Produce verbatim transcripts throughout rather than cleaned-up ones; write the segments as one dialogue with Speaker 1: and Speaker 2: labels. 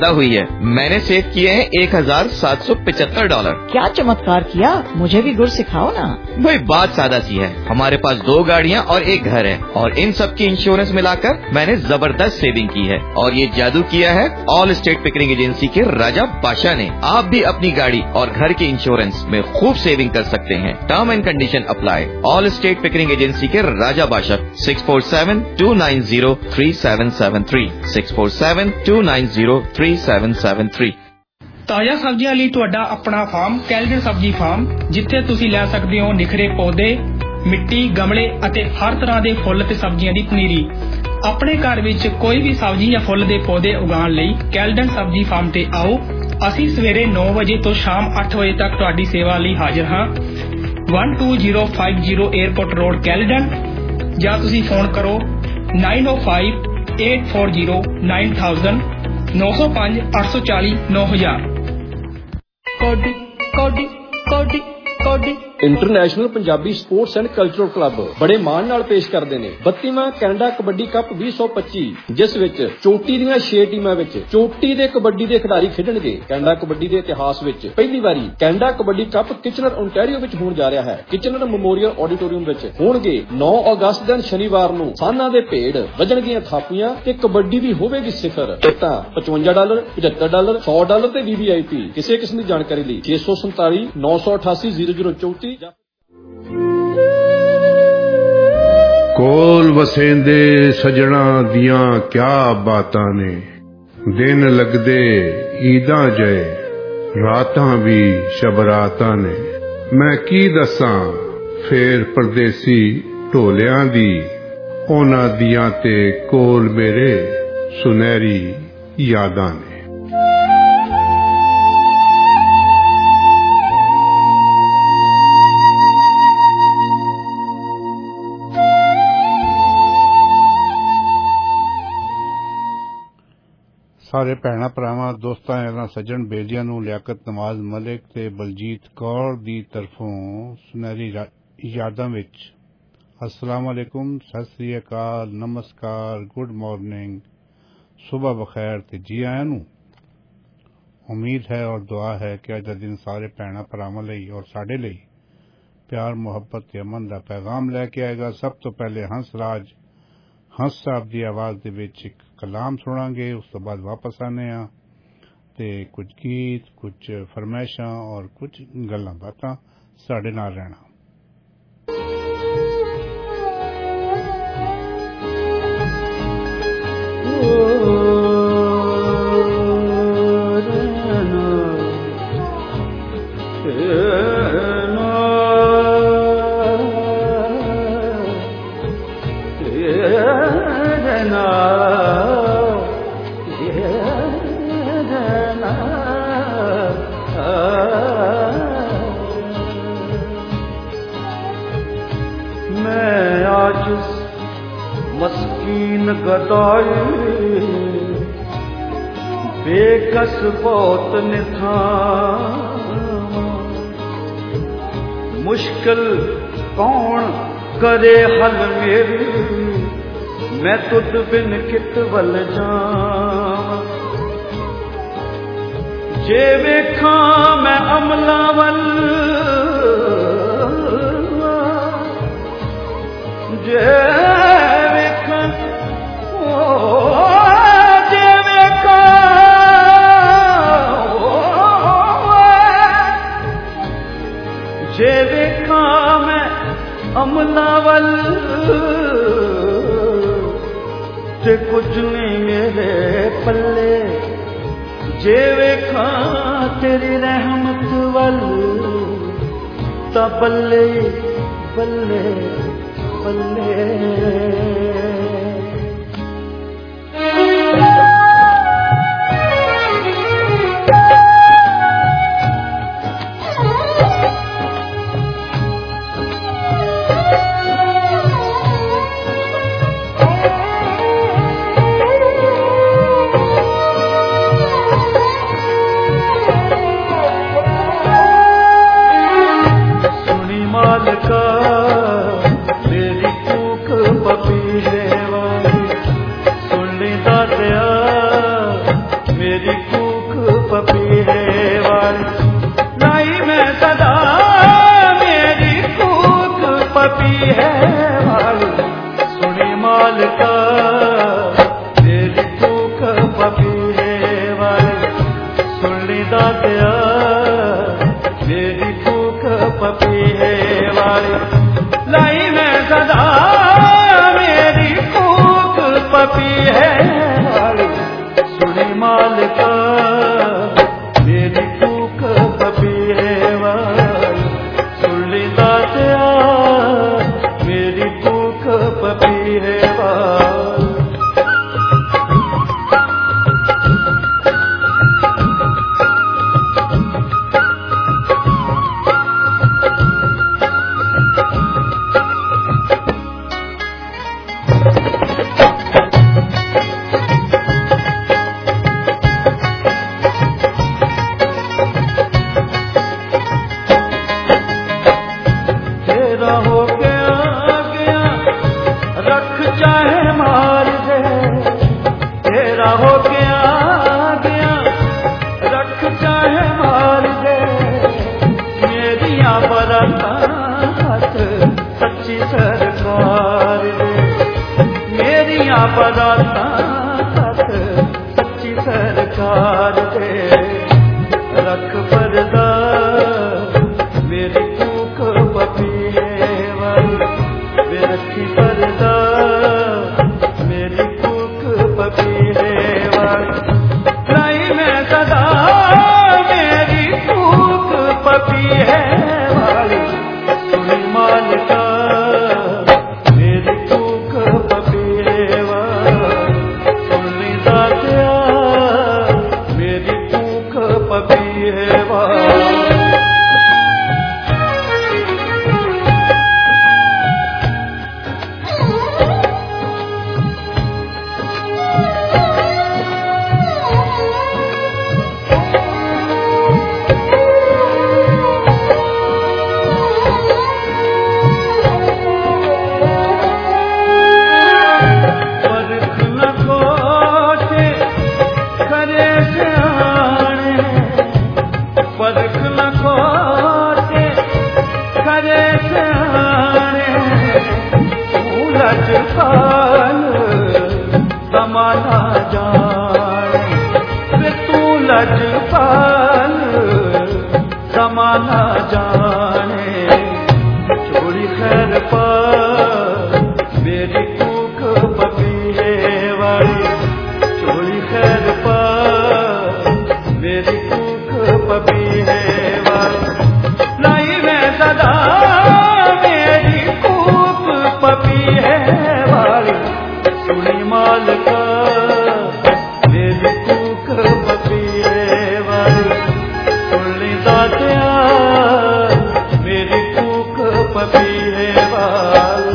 Speaker 1: हुई है। मैंने सेव किए हैं एक हजार सात सौ पिछहत्तर डॉलर।
Speaker 2: क्या चमत्कार किया, मुझे भी गुर सिखाओ ना।
Speaker 1: भाई बात सादा सी है, हमारे पास दो गाड़ियाँ और एक घर है और इन सब की इंश्योरेंस मिलाकर मैंने जबरदस्त सेविंग की है और ये जादू किया है ऑल स्टेट पिकरिंग एजेंसी के राजा बादशाह ने। आप भी अपनी गाड़ी और घर के इंश्योरेंस में खूब सेविंग कर सकते हैं। Term and condition apply. All state Pickering agency के Raja Badshah six four seven two nine zero three seven seven three six four seven two nine zero three seven seven three।
Speaker 3: ਤਾਜ਼ਾ ਸਬਜ਼ੀਆਂ ਲਈ ਤੁਹਾਡਾ ਆਪਣਾ ਫਾਰਮ ਕੈਲਡਨ ਸਬਜ਼ੀ ਫਾਰਮ, ਜਿੱਥੇ ਤੁਸੀਂ ਲੈ ਸਕਦੇ ਹੋ ਨਿਖਰੇ ਪੌਦੇ, ਮਿੱਟੀ, ਗਮਲੇ ਅਤੇ ਹਰ ਤਰ੍ਹਾਂ ਦੇ ਫੁੱਲ ਤੇ ਸਬਜ਼ੀਆਂ ਦੀ ਪਨੀਰੀ। ਆਪਣੇ ਘਰ ਵਿੱਚ ਕੋਈ ਵੀ ਸਬਜ਼ੀ ਜਾਂ ਫੁੱਲ ਦੇ ਪੌਦੇ ਉਗਾਉਣ ਲਈ ਕੈਲਡਨ ਸਬਜ਼ੀ ਫਾਰਮ ਤੇ ਆਓ। ਅਸੀਂ ਸਵੇਰੇ ਨੌ ਵਜੇ ਤੋਂ ਸ਼ਾਮ ਅੱਠ ਵਜੇ ਤੱਕ ਤੁਹਾਡੀ ਸੇਵਾ ਲਈ ਹਾਜ਼ਰ ਹਾਂ। one two zero five zero airport road Caledon, ਜਾਂ ਤੁਸੀਂ ਫੋਨ ਕਰੋ nine oh five eight four zero nine thousand नौ सौ पाँच आठ सौ चालीस नौ हजार।
Speaker 4: ਕੋਡੀ ਕੋਡੀ ਕੋਡੀ ਕੋਡੀ international Punjabi sports and cultural club ਬੜੇ ਮਾਣ ਨਾਲ ਪੇਸ਼ ਕਰਦੇ ਨੇ ਬੱਤੀਵਾਂ ਕੈਨੇਡਾ ਕਬੱਡੀ ਕੱਪ ਵੀਹ ਸੌ ਪੱਚੀ, ਜਿਸ ਵਿੱਚ ਚੋਟੀ ਦੀਆਂ ਛੇ ਟੀਮਾਂ ਵਿੱਚ ਚੋਟੀ ਦੇ ਕਬੱਡੀ ਦੇ ਖਿਡਾਰੀ ਖੇਡਣਗੇ। ਕੈਨੇਡਾ ਕਬੱਡੀ ਦੇ ਇਤਿਹਾਸ ਵਿੱਚ ਪਹਿਲੀ ਵਾਰੀ Canada kabaddi cup Kitchener Ontario ਵਿੱਚ ਹੋਣ ਜਾ ਰਿਹਾ ਹੈ। ਕਿਚਨਰ ਮੈਮੋਰੀਅਲ ਆਡੀਟੋਰੀਅਮ ਵਿੱਚ ਹੋਣਗੇ ਨੌ ਅਗਸਤ ਦਿਨ ਸ਼ਨੀਵਾਰ ਨੂੰ ਸਾਨਾਂ ਦੇ ਭੇਡ, ਵੱਜਣਗੀਆਂ ਥਾਪੀਆਂ ਤੇ ਕਬੱਡੀ ਵੀ ਹੋਵੇਗੀ ਸਿਖਰ। ਟਿਕਟਾਂ ਪਚਵੰਜਾ ਡਾਲਰ, ਪਝੱਤਰ ਡਾਲਰ, ਸੌ ਡਾਲਰ ਤੇ ਵੀ ਵੀ ਆਈ ਪੀ। ਕਿਸੇ ਕਿਸਮ ਦੀ ਜਾਣਕਾਰੀ ਲਈ ਛੇ ਸੌ ਸੰਤਾਲੀ ਨੌ ਸੌ ਅਠਾਸੀ ਜ਼ੀਰੋ ਜ਼ੀਰੋ ਚੌਂਤੀ।
Speaker 5: ਕੋਲ ਵਸੇਂਦੇ ਸਜਣਾ ਦੀਆਂ ਕਿਆ ਬਾਤਾਂ ਨੇ, ਦਿਨ ਲੱਗਦੇ ਈਦਾਂ ਜਏ, ਰਾਤਾਂ ਵੀ ਸ਼ਬਰਾਤਾਂ ਨੇ। ਮੈਂ ਕੀ ਦੱਸਾਂ ਫੇਰ ਪਰਦੇਸੀ ਢੋਲਿਆਂ ਦੀ, ਉਹਨਾਂ ਦੀਆਂ ਤੇ ਕੋਲ ਮੇਰੇ ਸੁਨਹਿਰੀ ਯਾਦਾਂ ਨੇ। ਸਾਰੇ ਭੈਣਾਂ ਭਰਾਵਾਂ, ਦੋਸਤਾਂ, ਯਾਰਾਂ, ਸੱਜਣ ਬੇਲੀਆਂ ਨੂੰ ਲਿਆਕਤ ਨਵਾਜ਼ ਮਲਿਕ ਤੇ ਬਲਜੀਤ ਕੌਰ ਦੀ ਤਰਫੋਂ ਸੁਨਹਿਰੀ ਯਾਦਾਂ ਵਿੱਚ अस्सलाम वालेकुम, सत श्री अकाल, नमस्कार, गुड मॉर्निंग, सुबह बखैर ते जी आया नू। उम्मीद है और दुआ है कि अज दा दिन सारे भैणां भरावां लई और साडे लई प्यार, मुहब्बत ते अमन दा पैगाम लैके आएगा। सब तो पहले हंस राज हंस साहब की आवाज़ दे विच एक कलाम सुनांगे, उस तो बाद वापस आने आ ते कुछ गीत, कुछ फरमाइशां और कुछ गल्लां बातां। साडे नाल रहना।
Speaker 6: गदाई बेकस बहुत निथा, मुश्किल कौन करे हल मेरी, मैं तुद बिन कित वल जावां। जे वेखा मैं अमला वल, जे जे वेखा मैं अमला वल ते कुछ नहीं मेरे पल्ले, जे वेखा तेरी रहमत वल ता बल्ले बल्ले बल्ले। मेरी कूक पपी पपीहे वाली लाई मैं सदा मेरी कूक पपीहे वाली सुनी मालिका मेरी कूक पपीहे वाली सुनी दातिया मेरी कूक पपीहे वाली लाई मैं सदा मेरी कूक पपीहे वाली सुनी मालिका मेरी कूक पपीहे वाली सुनी दातिया मेरी कूक पपीहे वाली सच्ची सरकार दे रख पर्दा मेरी कूक पपीहे वाली रखी पर्दा मेरी कूक पपीहे वाली लाई मैं सदा मेरी कूक पपीहे वाली सुनी मालिका मेरी कूक पपीहे वाली सुनी दातिया मेरी कूक पपीहे वाली समाना जाने तू लजपाल समाना जाने छोड़ी खैर पा मेरी कूक पपीहे वाली छोड़ी खैर पा मेरी कूक पपीहे वाली लाई मैं सदा मेरी कूक पपीहे वाली सुनी मालिका मेरी कूक पपीहे वाली सुनी दातिया मेरी कूक पपीहे वाली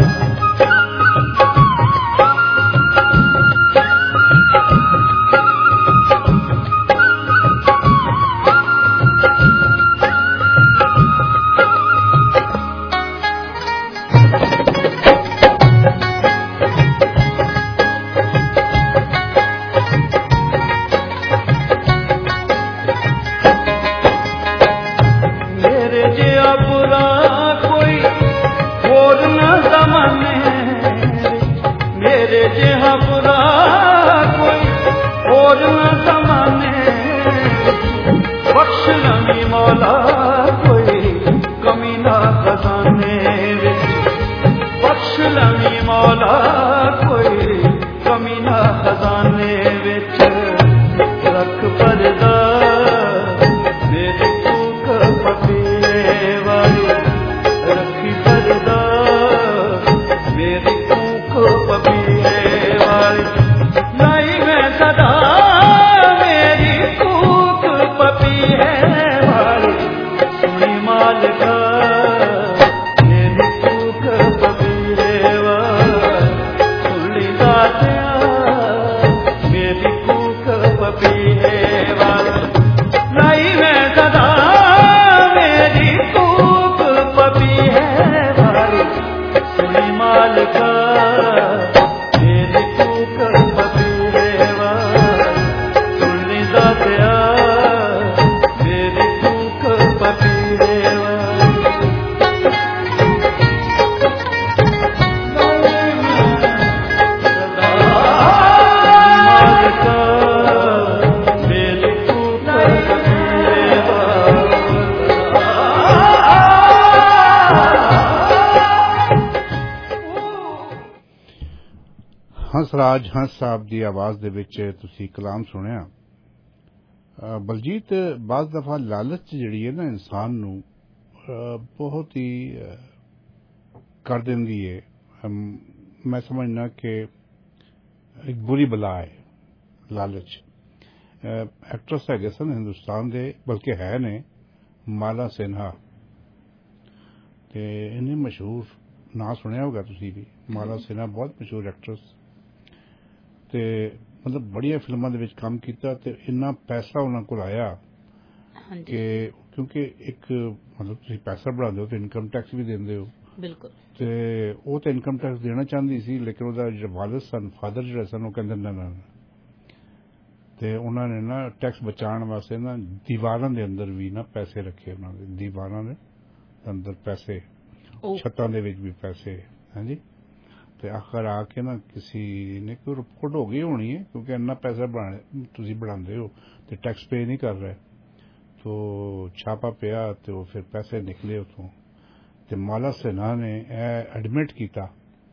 Speaker 5: ਹੰਸਰਾਜ ਹੰਸ ਸਾਹਿਬ ਦੀ ਆਵਾਜ਼ ਦੇ ਵਿੱਚ ਤੁਸੀਂ ਕਲਾਮ ਸੁਣਿਆ। ਬਲਜੀਤ, ਬਾਜ਼ ਦਫਾ ਲਾਲਚ ਜਿਹੜੀ ਹੈ ਨਾ ਇਨਸਾਨ ਨੂੰ ਬਹੁਤ ਹੀ ਕਰ ਦਿੰਦੀ ਹੈ। ਮੈਂ ਸਮਝਣਾ ਕਿ ਇੱਕ ਬੁਰੀ ਬਲਾ ਹੈ ਲਾਲਚ। ਐਕਟਰਸ ਹੈਗੇ ਸਨ ਹਿੰਦੁਸਤਾਨ ਦੇ, ਬਲਕਿ ਹੈ ਨੇ, ਮਾਲਾ ਸਿਨਹਾ, ਤੇ ਇੰਨੇ ਮਸ਼ਹੂਰ ਨਾਂ ਸੁਣਿਆ ਹੋਗਾ ਤੁਸੀਂ ਵੀ। ਮਾਲਾ ਸਿਨਹਾ ਬਹੁਤ ਮਸ਼ਹੂਰ ਐਕਟਰਸ, ਤੇ ਮਤਲਬ ਬੜੀਆਂ ਫਿਲਮਾਂ ਦੇ ਵਿੱਚ ਕੰਮ ਕੀਤਾ ਤੇ ਇੰਨਾ ਪੈਸਾ ਉਹਨਾਂ ਕੋਲ ਆਇਆ ਕਿ ਕਿਉਂਕਿ ਇੱਕ ਮਤਲਬ ਤੁਸੀਂ ਪੈਸਾ ਬਣਾਉਂਦੇ ਹੋ ਤੇ ਇਨਕਮ ਟੈਕਸ ਵੀ ਦਿੰਦੇ ਹੋ। ਬਿਲਕੁਲ। ਤੇ ਉਹ ਤਾਂ ਇਨਕਮ ਟੈਕਸ ਦੇਣਾ ਚਾਹੁੰਦੀ ਸੀ, ਲੇਕਿਨ ਉਹਦਾ ਜਿਹੜਾ ਵਾਲਿਦ ਸਨ, ਫਾਦਰ ਜਿਹੜਾ ਸਨ, ਉਹ ਕਹਿੰਦੇ ਨਾ ਨਾ, ਤੇ ਉਹਨਾਂ ਨੇ ਨਾ ਟੈਕਸ ਬਚਾਉਣ ਵਾਸਤੇ ਨਾ ਦੀਵਾਰਾਂ ਦੇ ਅੰਦਰ ਵੀ ਨਾ ਪੈਸੇ ਰੱਖੇ। ਉਹਨਾਂ ਦੇ ਦੀਵਾਰਾਂ ਦੇ ਅੰਦਰ ਪੈਸੇ, ਛੱਤਾਂ ਦੇ ਵਿੱਚ ਵੀ ਪੈਸੇ। ਹਾਂਜੀ। ਤੇ ਆਖਰ ਆ ਕੇ ਨਾ ਕਿਸੇ ਨੇ ਕੋਈ ਰਿਪੋਰਟ ਹੋ ਗਈ ਹੋਣੀ ਹੈ, ਕਿਉਂਕਿ ਇੰਨਾ ਪੈਸਾ ਤੁਸੀਂ ਬਣਾਉਂਦੇ ਹੋ ਤੇ ਟੈਕਸ ਪੇ ਨਹੀਂ ਕਰ ਰਹੇ, ਤੋ ਛਾਪਾ ਪਿਆ ਤੇ ਉਹ ਫਿਰ ਪੈਸੇ ਨਿਕਲੇ ਉੱਥੋਂ। ਤੇ ਮਾਲਾ ਸਿਨਹਾ ਨੇ ਇਹ ਐਡਮਿਟ ਕੀਤਾ,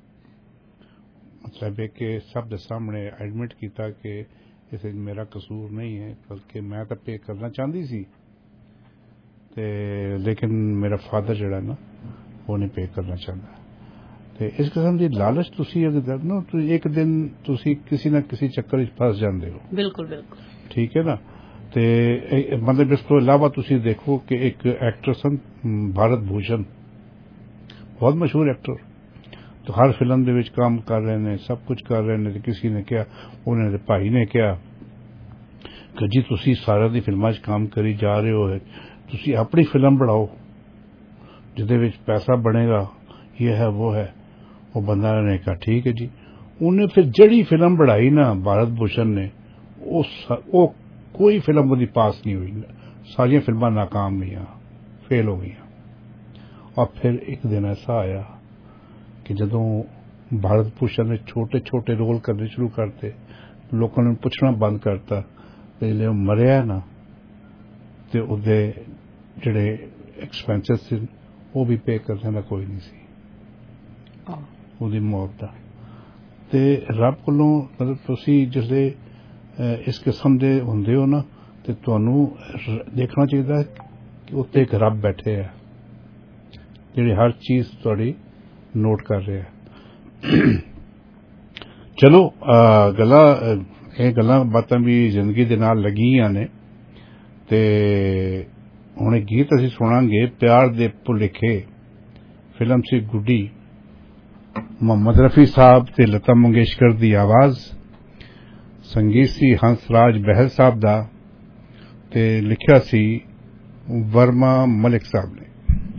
Speaker 5: ਮਤਲਬ ਹੈ ਕਿ ਸਭ ਦੇ ਸਾਹਮਣੇ ਐਡਮਿਟ ਕੀਤਾ ਕਿ ਇਸ ਵਿੱਚ ਮੇਰਾ ਕਸੂਰ ਨਹੀਂ ਹੈ, ਬਲਕਿ ਮੈਂ ਤਾਂ ਪੇ ਕਰਨਾ ਚਾਹੁੰਦੀ ਸੀ, ਤੇ ਲੇਕਿਨ ਮੇਰਾ ਫਾਦਰ ਜਿਹੜਾ ਨਾ ਉਹ ਨਹੀਂ ਪੇ ਕਰਨਾ ਚਾਹੁੰਦਾ। ਤੇ ਇਸ ਕਿਸਮ ਦੀ ਲਾਲਚ ਤੁਸੀਂ ਅਗਰ ਨਾ ਇੱਕ ਦਿਨ ਤੁਸੀਂ ਕਿਸੇ ਨਾ ਕਿਸੇ ਚੱਕਰ ਵਿੱਚ ਫਸ ਜਾਂਦੇ ਹੋ। ਬਿਲਕੁਲ ਬਿਲਕੁਲ ਠੀਕ ਹੈ ਨਾ। ਤੇ ਮਤਲਬ ਇਸ ਤੋਂ ਇਲਾਵਾ ਤੁਸੀਂ ਦੇਖੋ ਕਿ ਇੱਕ ਐਕਟਰ ਸਨ ਭਾਰਤ ਭੂਸ਼ਣ, ਬਹੁਤ ਮਸ਼ਹੂਰ ਐਕਟਰ, तो हर फिल्म ਦੇ ਵਿੱਚ काम कर रहे हैं, सब कुछ कर रहे हैं। किसी ने क्या, उन्होंने भाई ने क्या कि जी तुसी सारा दी फिल्मां च काम करी जा रहे हो, तुसी अपनी फिल्म बनाओ जिहदे विच पैसा बनेगा, ये है वो है। वो बंदा ने कहा ठीक है जी। उन्हें फिर जड़ी फिल्म बनाई ना भारत भूषण ने, वो कोई फिल्म वो पास नहीं हुई, सारिया फिल्मां नाकाम हुई, फेल हो गई। और फिर एक दिन ऐसा आया कि जदों भारत भूषण ने छोटे छोटे रोल करने शुरू करते, लोगों ने पूछना बंद करता पहले वो मरिया ना, तो उहदे जिहड़े एक्सपेंसिस सी वो भी पे करने का कोई नहीं सी, उहदी मौत दा। ते रब कोलों मतलब तुसी जिसले इस किस्म दे हुंदे हो ना, ते तुहानू देखना चाहिए कि उत्ते एक रब बैठे है जिहड़े हर चीज तुहाडी नोट कर रहे हैं। चलो गल्लां ये गल्लां बातां भी जिंदगी दे नाल लगियां ने, ते हुण एक गीत असीं सुणांगे, प्यार दे भुलेखे फिल्म सी गुड्डी, मोहम्मद रफी साहब ते लता मंगेशकर दी आवाज, संगीत सी हंसराज बहल साहब दा, ते लिखिया सी वर्मा मलिक साहब ने।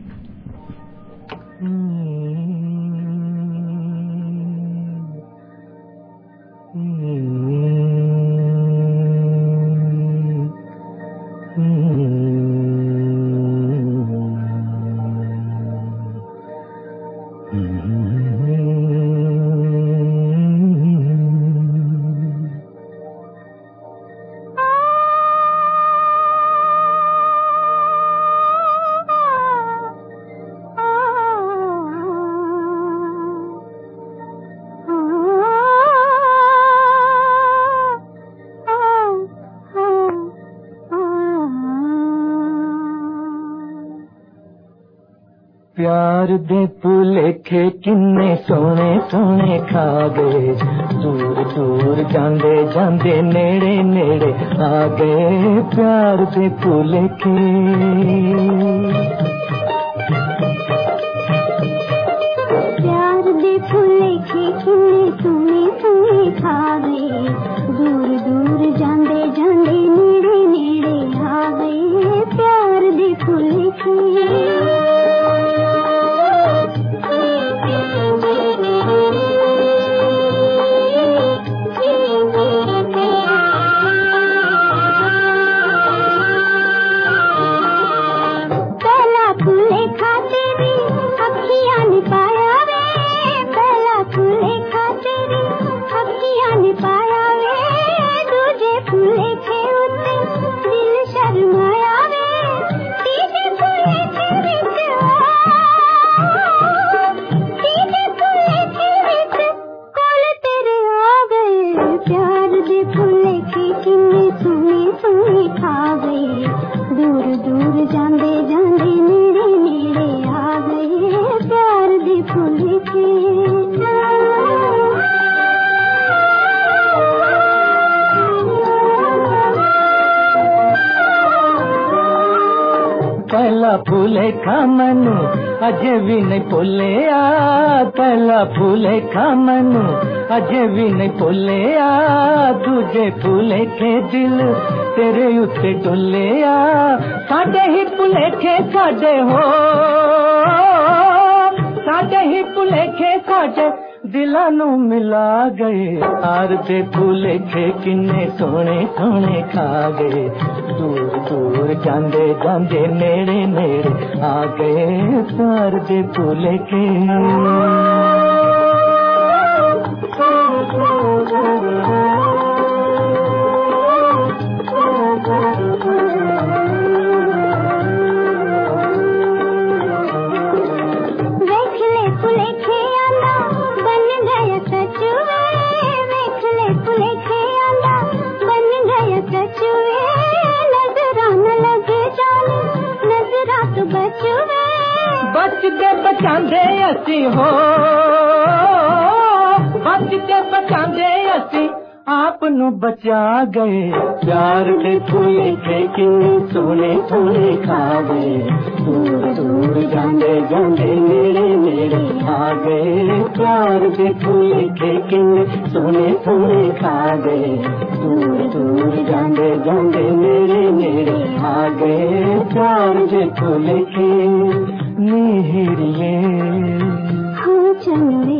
Speaker 7: प्यार दे भुलेखे किन्ने सोने सोने खा गए, दूर दूर जांदे जांदे नेड़े नेड़े आ गए। प्यार दे भुलेखे
Speaker 8: प्यार दे भुलेखे किन्ने सोने सोने खा गए, दूर दूर जांदे जांदे नेड़े नेड़े आ गए। प्यार दे भुलेखे शर्माया वे, तीजे फूले थे दूर दूर जांदे जांदे नेड़े नेड़े आ गए प्यार दे फुल खिले।
Speaker 7: पहला फूले खा मनु अजे भी नहीं भुलिया, पहला फूले खा मनु अजे भी नहीं भुलिया, दूजे फूले के दिल तेरे उत्ते डोलिया, साडे ही भुलेखे साडे हो, साडे ही भुलेखे साडे दिलां नू मिला गए, हार दे भुलेखे किन्ने सोने सोने खा गए, दूर दूर जांदे जांदे नेड़े नेड़े आ गए प्यार दे भुलेखे। बचते बचांदे असी हो, बचते बचांदे असी आप नू बचा गए, प्यार के फूले थे किन्ने सोने सोने खा गए, दूर दूर जांदे जांदे नेड़े नेड़े आ गए, प्यार के फूले थे किन्ने सोने सोने खा गए, दूर दूर जांदे जांदे नेड़े नेड़े आ गए, प्यार के फूले थे नीहिरिए हाँ चंदे।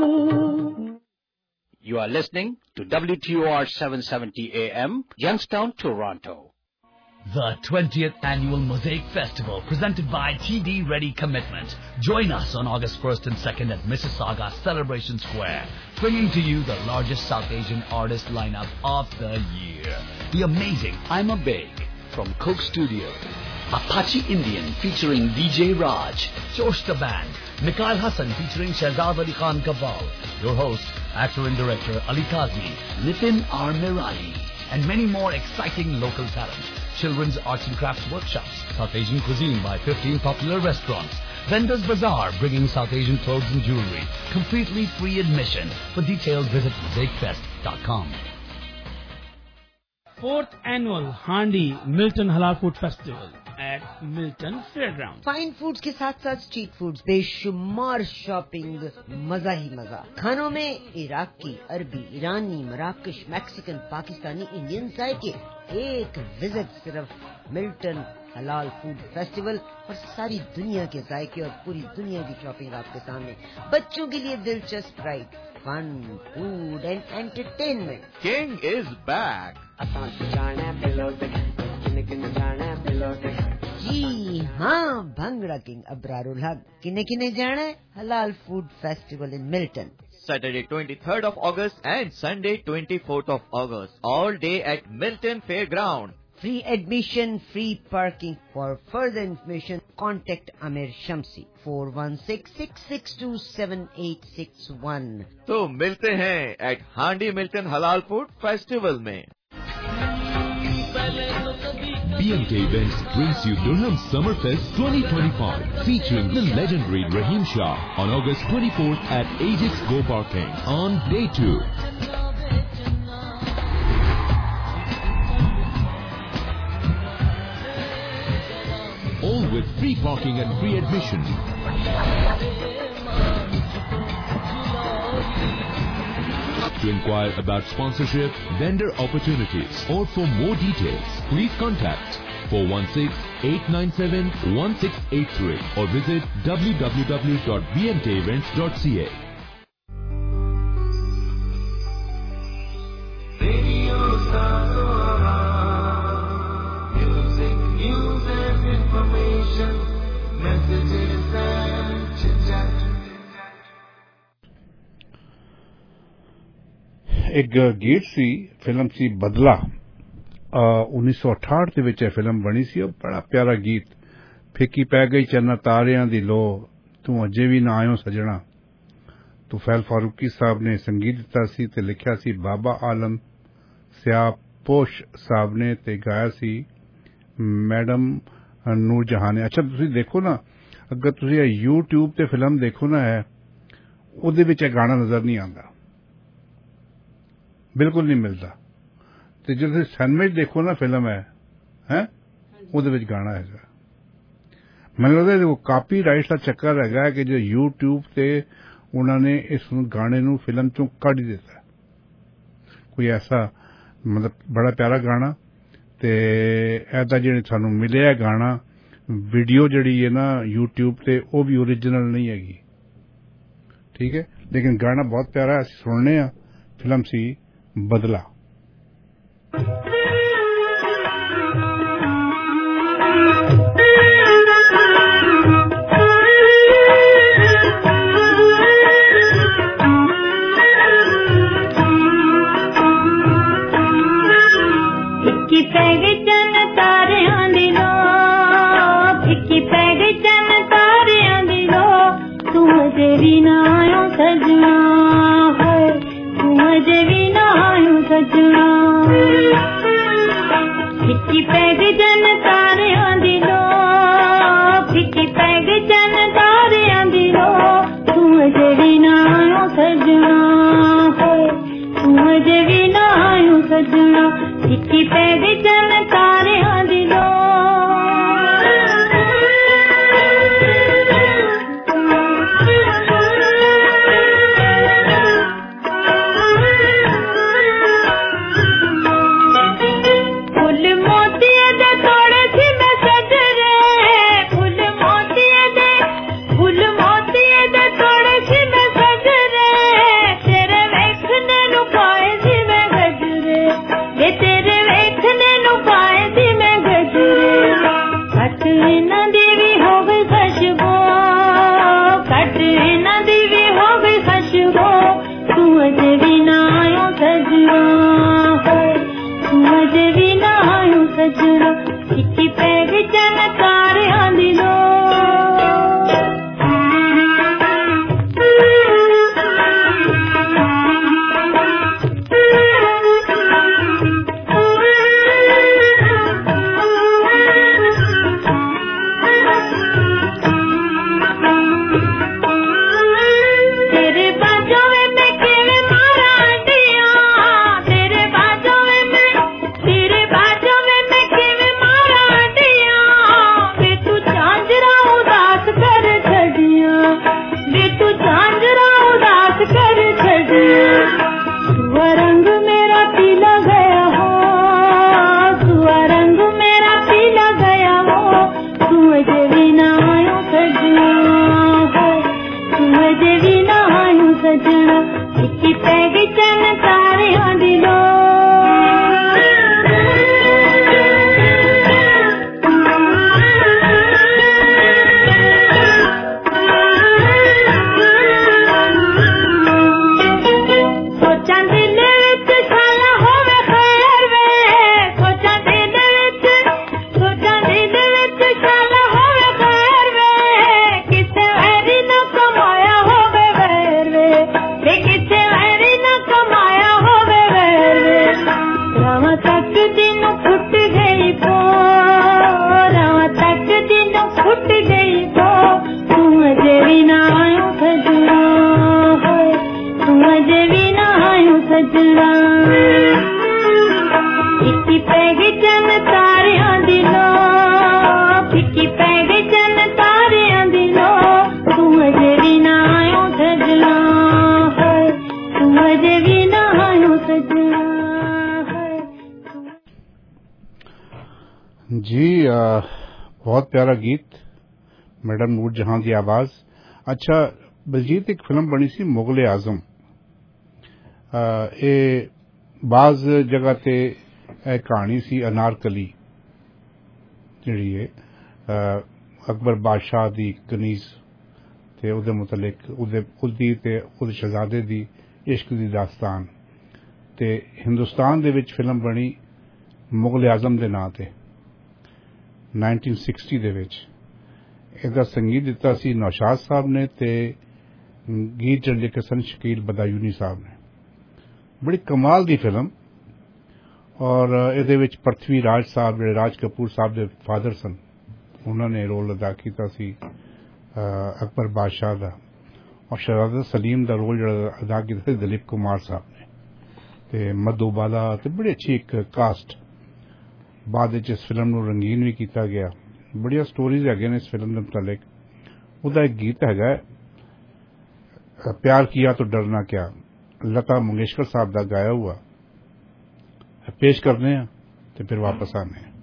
Speaker 9: You are listening to W T O R seven seventy A M, Youngstown, Toronto.
Speaker 10: The twentieth Annual Mosaic Festival, presented by T D Ready Commitment. Join us on August first and second at Mississauga Celebration Square, bringing to you the largest South Asian artist lineup of the year. The amazing I'm a Big from Coke Studio, Apache Indian featuring D J Raj, Josh the Band, Mikhail Hassan featuring Shahzad Ali Khan Kaval, your host, actor and director Ali Kazmi, Nitin R. Mirani, and many more exciting local talent. Children's arts and crafts workshops, South Asian cuisine by fifteen popular restaurants, Vendors Bazaar bringing South Asian clothes and jewelry, completely free admission. For details, visit mosaic fest dot com.
Speaker 11: Fourth Annual Handi Milton Halal Food Festival at Milton Fairground.
Speaker 12: Fine foods के साथ साथ street foods, बेशुमार shopping, मजा ही मजा। खानों में इराकी, अरबी, ईरानी, मराकश, मैक्सिकन, पाकिस्तानी, इंडियन चाय के एक विजिट सिर्फ मिल्टन हलाल फूड फेस्टिवल, और सारी दुनिया के जायके और पूरी दुनिया की शॉपिंग आपके सामने। बच्चों के लिए दिलचस्प ride, fun, food and entertainment.
Speaker 1: King is back.
Speaker 12: जी हाँ, भंगड़ा किंग अबरारुल हक। किन्ने किन्ने जाना है? हलाल food festival in Milton,
Speaker 1: Saturday twenty-third of August and Sunday twenty-fourth of August, all day at Milton Fairground.
Speaker 12: Free admission, free parking. For further information, contact Amir Shamsi four one six, six six two, seven eight six one.
Speaker 1: तो मिलते हैं at Handi Milton Halal Food Festival में।
Speaker 13: B M K Events brings you Durham Summerfest twenty twenty-five, featuring the legendary Rahim Shah on August twenty-fourth at Ajax Go Parking on day two. All with free parking and free admission. To inquire about sponsorship, vendor opportunities, or for more details, please contact four one six, eight nine seven, one six eight three or visit w w w dot b m k events dot c a. Music, news and information, messages and chit-chat.
Speaker 5: एक गीत सी, film सी बदला, उन्नीस सौ अठाठ ਦੇ ਵਿੱਚ ਇਹ film ਬਣੀ ਸੀ। ਉਹ ਬੜਾ ਪਿਆਰਾ ਗੀਤ, ਫਿੱਕੀ ਪੈ ਗਈ ਚੰਨਾ ਤਾਰਿਆਂ ਦੀ ਲੋ, ਤੂੰ ਅਜੇ ਵੀ ਨਾ ਆਇਓ ਸਜਣਾ। ਤੁਫੈਲ ਫਾਰੂਕੀ ਸਾਹਿਬ ਨੇ ਸੰਗੀਤ ਦਿੱਤਾ ਸੀ ਤੇ ਲਿਖਿਆ ਸੀ ਬਾਬਾ ਆਲਮ ਸਿਆਪੋਸ਼ ਸਾਹਿਬ ਨੇ, ਤੇ ਗਾਇਆ ਸੀ मैडम ਨੂਰ ਜਹਾਂ ਨੇ। ਅੱਛਾ ਤੁਸੀਂ ਦੇਖੋ ਨਾ, ਅਗਰ ਤੁਸੀਂ ਇਹ YouTube ਤੇ ਫਿਲਮ ਦੇਖੋ ਨਾ, ਹੈ ਉਹਦੇ ਵਿੱਚ ਇਹ ਗਾਣਾ ਨਜ਼ਰ ਨਹੀਂ ਆਉਂਦਾ, ਬਿਲਕੁਲ ਨਹੀਂ ਮਿਲਦਾ। ਤੇ ਜੇ ਤੁਸੀਂ ਸਿਨੇਮਾ 'ਚ ਦੇਖੋ ਨਾ ਫਿਲਮ ਹੈ ਹੈ ਉਹਦੇ ਵਿੱਚ ਗਾਣਾ ਹੈਗਾ। ਮੈਨੂੰ ਲੱਗਦਾ ਉਹ ਕਾਪੀ ਰਾਈਟ ਦਾ ਚੱਕਰ ਹੈਗਾ ਕਿ ਜੋ YouTube ਤੇ ਉਹਨਾਂ ਨੇ ਇਸ ਗਾਣੇ ਨੂੰ ਫਿਲਮ ਚੋਂ ਕੱਢ ਦਿੱਤਾ। ਕੋਈ ਐਸਾ ਮਤਲਬ ਬੜਾ ਪਿਆਰਾ ਗਾਣਾ, ਤੇ ਇਹਦਾ ਜਿਹੜੇ ਸਾਨੂੰ ਮਿਲਿਆ ਗਾਣਾ ਵੀਡੀਓ ਜਿਹੜੀ ਹੈ ਨਾ YouTube ਤੇ ਉਹ ਵੀ ਓਰੀਜਨਲ ਨਹੀਂ ਹੈਗੀ, ਠੀਕ ਹੈ, ਲੇਕਿਨ ਗਾਣਾ ਬਹੁਤ ਪਿਆਰਾ। ਅਸੀਂ ਸੁਣਨੇ ਆ। ਫਿਲਮ ਸੀ ਬਦਲਾ। जी आ, बहुत प्यारा गीत, मैडम ਨੂਰ ਜਹਾਂ ਦੀ आवाज। अच्छा बलजीत, एक फिल्म बनी सी मुगल आजम, ये बाज जगह ते कहानी सी अनारकली जिहड़ी है अकबर बादशाह दी कनीज ते उहदे मुतलिक उहदे उहदी ते उहदे शहजादे दी इश्क दी दास्तान, ते हिंदुस्तान दे विच फिल्म बनी मुगल आजम दे नां ते नाइनटीन सिक्सटी दे विच। ਇਹਦਾ ਸੰਗੀਤ ਦਿੱਤਾ ਸੀ ਨੌਸ਼ਾਦ ਸਾਹਿਬ ਨੇ ਤੇ ਗੀਤ ਜਿਹੜੇ ਲਿਖੇ ਸਨ ਸ਼ਕੀਲ ਬਦਾਯੂਨੀ ਸਾਹਿਬ ਨੇ। ਬੜੀ ਕਮਾਲ ਦੀ ਫਿਲਮ, ਔਰ ਇਹਦੇ ਵਿੱਚ ਪ੍ਰਥਵੀ ਰਾਜ ਸਾਹਿਬ ਜਿਹੜੇ ਰਾਜ ਕਪੂਰ ਸਾਹਿਬ ਦੇ ਫਾਦਰ ਸਨ ਉਹਨਾਂ ਨੇ ਰੋਲ ਅਦਾ ਕੀਤਾ ਸੀ ਅਕਬਰ ਬਾਦਸ਼ਾਹ ਦਾ ਔਰ ਸ਼ਹਿਜ਼ਾਦਾ ਸਲੀਮ ਦਾ ਰੋਲ ਜਿਹੜਾ ਅਦਾ ਕੀਤਾ ਸੀ ਦਲੀਪ ਕੁਮਾਰ ਸਾਹਿਬ ਨੇ ਤੇ ਮਧੂਬਾਲਾ ਤੇ ਬੜੀ ਅੱਛੀ ਇੱਕ ਕਾਸਟ ਬਾਅਦ ਵਿੱਚ ਇਸ ਫਿਲਮ ਨੂੰ ਰੰਗੀਨ ਵੀ ਕੀਤਾ ਗਿਆ ਬੜੀਆਂ ਸਟੋਰੀਜ਼ ਹੈਗੀਆਂ ਨੇ ਇਸ ਫਿਲਮ ਦੇ ਮੁਤਲਕ ਉਹਦਾ ਇੱਕ ਗੀਤ ਹੈਗਾ प्यार किया तो डरना क्या लता मंगेशकर साहब का गाया हुआ पेश करने हैं तो फिर वापस आने हैं।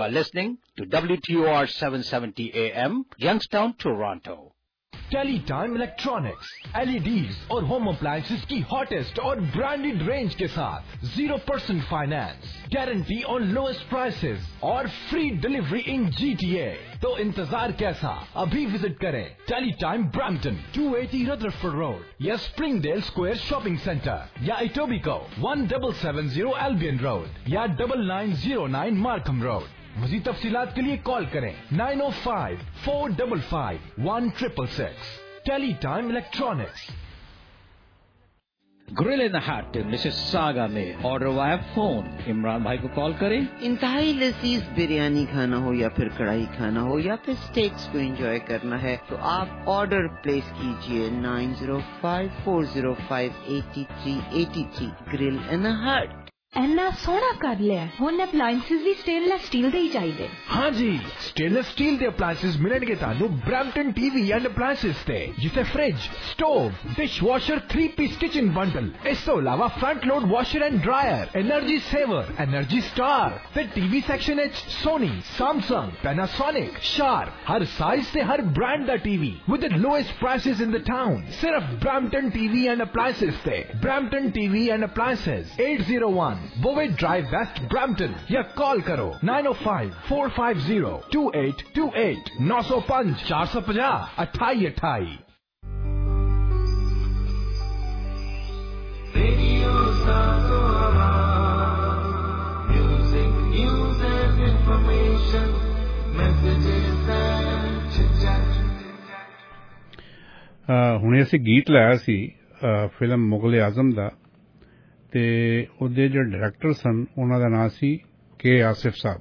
Speaker 9: are listening to W T O R seven seventy A M, Youngstown, Toronto.
Speaker 14: Teletime electronics, LEDs और होम अप्लायंसेस की हॉटेस्ट और ब्रांडेड रेंज के साथ zero percent finance, guarantee on lowest prices और फ्री डिलीवरी इन जीटीए। तो इंतजार कैसा, अभी विजिट करें Teletime Brampton two eighty Rutherford road या स्प्रिंगडेल स्क्वायर शॉपिंग सेंटर या Etobicoke one double seven zero Albion road या double nine zero nine Markham road. मज़ीद तफसीलात के लिए कॉल करें nine o five four double five one triple six. Teletime electronics.
Speaker 15: Grill in the hut Mississauga में order via phone. Imran भाई को call करें।
Speaker 12: इंतहाई लजीज बिरयानी खाना हो या फिर कढ़ाई खाना हो या फिर स्टेक्स को एंजॉय करना है तो आप ऑर्डर प्लेस कीजिए nine zero five four zero five eighty three eighty three. Grill in the hut.
Speaker 16: इन्ना सोहना कर लिया हुण अप्लायंसेस भी स्टेनलेस स्टील दे ही चाहिए।
Speaker 14: हाँ जी, स्टेनलेस स्टील दे अप्लायंसेस मिलणगे तानू ब्रैम्पटन टीवी एंड अप्लायंसेस ते, जिथे fridge, stove, dishwasher, three piece kitchen bundle, इस तो अलावा front load washer and dryer, energy saver, energy star ते टीवी सेक्शन एच सोनी, सैमसंग, पैनासोनिक, शार्प, हर साइज ते हर ब्रांड दा TV with the lowest prices in the town. सिर्फ ब्रैम्पटन टीवी एंड अप्लायंसेस ते। Brampton TV and appliances eight zero one Bovaird drive west Brampton या call करो nine o five four five zero two eight two eight नौ सौ पांच चार सौ पचास अठाई अठाई।
Speaker 5: ਹੁਣੇ ਅਸੀਂ ਗੀਤ ਲਾਇਆ ਸੀ ਫਿਲਮ ਮੁਗਲ ਆਜ਼ਮ ਦਾ, ਤੇ ਉਹਦੇ ਜਿਹੜੇ ਡਾਇਰੈਕਟਰ ਸਨ ਉਹਨਾਂ ਦਾ ਨਾਂ ਸੀ ਕੇ ਆਸਿਫ ਸਾਹਿਬ।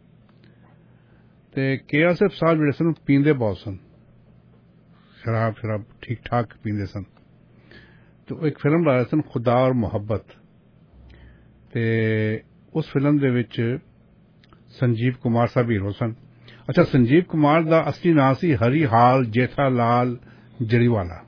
Speaker 5: ਤੇ ਕੇ ਆਸਿਫ ਸਾਹਿਬ ਜਿਹੜੇ ਸਨ ਪੀਂਦੇ ਬਹੁਤ ਸਨ, ਸ਼ਰਾਬ ਸ਼ਰਾਬ ਠੀਕ ਠਾਕ ਪੀਂਦੇ ਸਨ। ਤੇ ਉਹ ਇੱਕ ਫਿਲਮ ਲਾਇਆ ਸਨ ਖੁਦਾ ਔਰ ਮੁਹੱਬਤ, ਤੇ ਉਸ ਫਿਲਮ ਦੇ ਵਿੱਚ ਸੰਜੀਵ ਕੁਮਾਰ ਸਾਹਿਬ ਹੀਰੋ ਸਨ। ਅੱਛਾ, ਸੰਜੀਵ ਕੁਮਾਰ ਦਾ ਅਸਲੀ ਨਾਂ ਸੀ ਹਰੀ ਹਾਲ ਜੇਠਾ ਲਾਲ ਜੜੀਵਾਲਾ।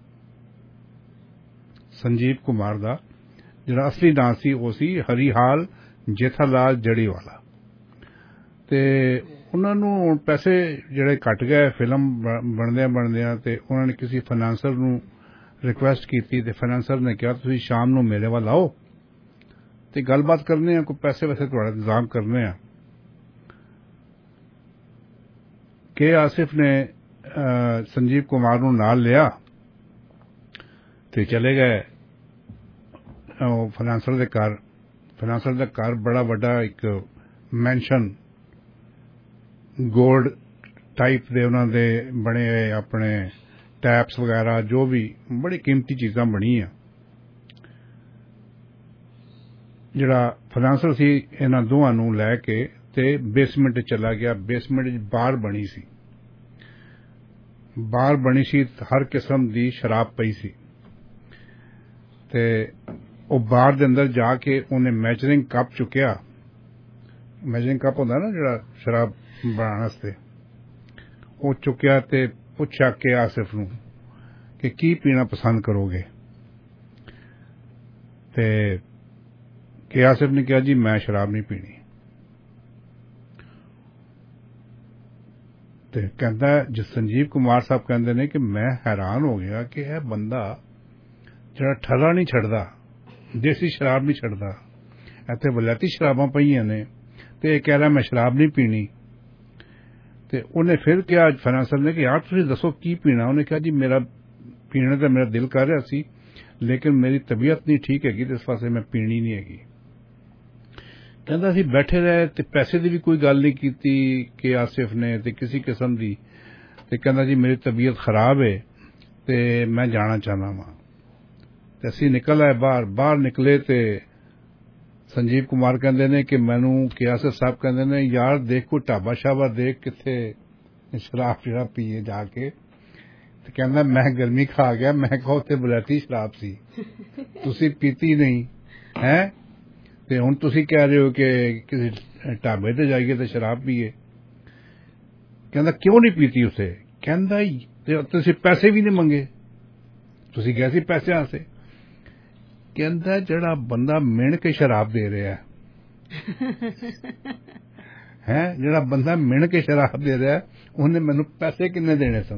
Speaker 5: ਸੰਜੀਵ ਕੁਮਾਰ ਦਾ ਜਿਹੜਾ ਅਸਲੀ ਨਾਂ ਸੀ ਉਹ ਸੀ ਹਰੀਹਾਲ ਜੇਠਾ ਲਾਲ ਜੜੀਵਾਲਾ। ਤੇ ਉਹਨਾਂ ਨੂੰ ਪੈਸੇ ਜਿਹੜੇ ਘੱਟ ਗਏ ਫਿਲਮ ਬਣਦਿਆਂ ਬਣਦਿਆਂ, ਤੇ ਉਹਨਾਂ ਨੇ ਕਿਸੇ ਫਾਈਨਾਂਸਰ ਨੂੰ ਰਿਕੁਐਸਟ ਕੀਤੀ ਤੇ ਫਾਈਨਾਂਸਰ ਨੇ ਕਿਹਾ ਤੁਸੀਂ ਸ਼ਾਮ ਨੂੰ ਮੇਰੇ ਵੱਲ ਆਓ ਤੇ ਗੱਲਬਾਤ ਕਰਨੇ ਆ, ਕੋਈ ਪੈਸੇ ਵੈਸੇ ਤੁਹਾਡਾ ਇੰਤਜ਼ਾਮ ਕਰਨੇ ਆ। ਕੇ ਆਸਿਫ ਨੇ ਸੰਜੀਵ ਕੁਮਾਰ ਨੂੰ ਨਾਲ ਲਿਆ ਤੇ ਚਲੇ ਗਏ ਫਾਈਨਾਂਸਰ ਦੇ ਘਰ। ਫਾਈਨਾਂਸਰ ਦਾ ਘਰ ਬੜਾ ਵੱਡਾ ਇੱਕ ਮੈਂਸ਼ਨ, ਗੋਲਡ ਟਾਈਪ ਦੇ ਉਹਨਾਂ ਦੇ ਬਣੇ ਹੋਏ ਆਪਣੇ ਟੈਪਸ ਵਗੈਰਾ, ਜੋ ਵੀ ਬੜੀ ਕੀਮਤੀ ਚੀਜ਼ਾਂ ਬਣੀਆਂ। ਜਿਹੜਾ ਫਾਈਨਾਂਸਰ ਸੀ ਇਹਨਾਂ ਦੋਵਾਂ ਨੂੰ ਲੈ ਕੇ ਤੇ ਬੇਸਮੈਂਟ ਚਲਾ ਗਿਆ। ਬੇਸਮੈਂਟ 'ਚ ਬਾਰ ਬਣੀ ਸੀ, ਬਾਰ ਬਣੀ ਸੀ, ਹਰ ਕਿਸਮ ਦੀ ਸ਼ਰਾਬ ਪਈ ਸੀ। ਤੇ ਉਹ ਬਾਰ ਦੇ ਅੰਦਰ ਜਾ ਕੇ ਉਹਨੇ ਮੈਜਰਿੰਗ ਕੱਪ ਚੁੱਕਿਆ। ਮੈਜਰਿੰਗ ਕੱਪ ਹੁੰਦਾ ਨਾ ਜਿਹੜਾ ਸ਼ਰਾਬ ਬਣਾਉਣ ਵਾਸਤੇ, ਉਹ ਚੁੱਕਿਆ ਤੇ ਪੁੱਛਿਆ ਕੇ ਆਸਿਫ ਨੂੰ ਕਿ ਕੀ ਪੀਣਾ ਪਸੰਦ ਕਰੋਗੇ। ਤੇ ਕੇ ਆਸਿਫ ਨੇ ਕਿਹਾ ਜੀ ਮੈਂ ਸ਼ਰਾਬ ਨਹੀਂ ਪੀਣੀ। ਤੇ ਕਹਿੰਦਾ ਜਿਸ ਸੰਜੀਵ ਕੁਮਾਰ ਸਾਹਿਬ ਕਹਿੰਦੇ ਨੇ ਕਿ ਮੈਂ ਹੈਰਾਨ ਹੋ ਗਿਆ ਕਿ ਇਹ ਬੰਦਾ ਜਿਹੜਾ ਠੱਲਾ ਨਹੀਂ ਛੱਡਦਾ, ਦੇਸੀ ਸ਼ਰਾਬ ਨਹੀਂ ਛੱਡਦਾ, ਇੱਥੇ ਵਲੈਤੀ ਸ਼ਰਾਬਾਂ ਪਈਆਂ ਨੇ ਤੇ ਇਹ ਕਹਿ ਰਿਹਾ ਮੈਂ ਸ਼ਰਾਬ ਨਹੀਂ ਪੀਣੀ। ਤੇ ਉਹਨੇ ਫਿਰ ਕਿਹਾ ਫਾਈਨਾਂਸਰ ਨੇ ਕਿ ਯਾਰ ਤੁਸੀਂ ਦੱਸੋ ਕੀ ਪੀਣਾ। ਉਹਨੇ ਕਿਹਾ ਜੀ ਮੇਰਾ ਪੀਣ ਦਾ ਮੇਰਾ ਦਿਲ ਕਰ ਰਿਹਾ ਸੀ, ਲੇਕਿਨ ਮੇਰੀ ਤਬੀਅਤ ਨਹੀਂ ਠੀਕ ਹੈਗੀ ਤੇ ਇਸ ਵਾਸਤੇ ਮੈਂ ਪੀਣੀ ਨਹੀਂ ਹੈਗੀ। ਕਹਿੰਦਾ ਅਸੀਂ ਬੈਠੇ ਰਹੇ ਤੇ ਪੈਸੇ ਦੀ ਵੀ ਕੋਈ ਗੱਲ ਨਹੀਂ ਕੀਤੀ ਕਿ ਆਸਿਫ ਨੇ ਤੇ ਕਿਸੇ ਕਿਸਮ ਦੀ। ਤੇ ਕਹਿੰਦਾ ਜੀ ਮੇਰੀ ਤਬੀਅਤ ਖਰਾਬ ਹੈ ਤੇ ਮੈਂ ਜਾਣਾ ਚਾਹੁੰਦਾ ਵਾਂ। ਤੇ ਅਸੀਂ ਨਿਕਲ ਆਏ ਬਾਹਰ। ਬਾਹਰ ਨਿਕਲੇ ਤੇ ਸੰਜੀਵ ਕੁਮਾਰ ਕਹਿੰਦੇ ਨੇ ਕਿ ਮੈਨੂੰ ਕਿ ਆਸਿਫ ਸਾਹਿਬ ਕਹਿੰਦੇ ਨੇ ਯਾਰ ਦੇਖ ਕੋਈ ਢਾਬਾ ਸ਼ਾਬਾ ਦੇਖ ਕਿੱਥੇ ਸ਼ਰਾਬ ਸ਼ਰਾਬ ਪੀਏ ਜਾ ਕੇ। ਤੇ ਕਹਿੰਦਾ ਮੈਂ ਗਰਮੀ ਖਾ ਗਿਆ, ਮੈਂ ਕਿਹਾ ਉੱਥੇ ਬਲੈਤੀ ਸ਼ਰਾਬ ਸੀ, ਤੁਸੀਂ ਪੀਤੀ ਨਹੀਂ ਹੈ ਤੇ ਹੁਣ ਤੁਸੀਂ ਕਹਿ ਰਹੇ ਹੋ ਕਿ ਕਿਸੇ ਢਾਬੇ ਤੇ ਜਾਈਏ ਤੇ ਸ਼ਰਾਬ ਪੀਏ। ਕਹਿੰਦਾ ਕਿਉਂ ਨਹੀਂ ਪੀਤੀ ਉਸੇ। ਕਹਿੰਦਾ ਤੁਸੀਂ ਪੈਸੇ ਵੀ ਨਹੀਂ ਮੰਗੇ, ਤੁਸੀਂ ਗਏ ਸੀ ਪੈਸਿਆਂ ਵਾਸਤੇ। ਕਹਿੰਦਾ ਜਿਹੜਾ ਬੰਦਾ ਮਿਣ ਕੇ ਸ਼ਰਾਬ ਦੇ ਰਿਹਾ है ਜਿਹੜਾ ਬੰਦਾ ਮਿਣ ਕੇ ਸ਼ਰਾਬ ਦੇ ਰਿਹਾ ਉਹਨੇ ਮੈਨੂੰ ਪੈਸੇ ਕਿੰਨੇ ਦੇਣੇ ਸਨ।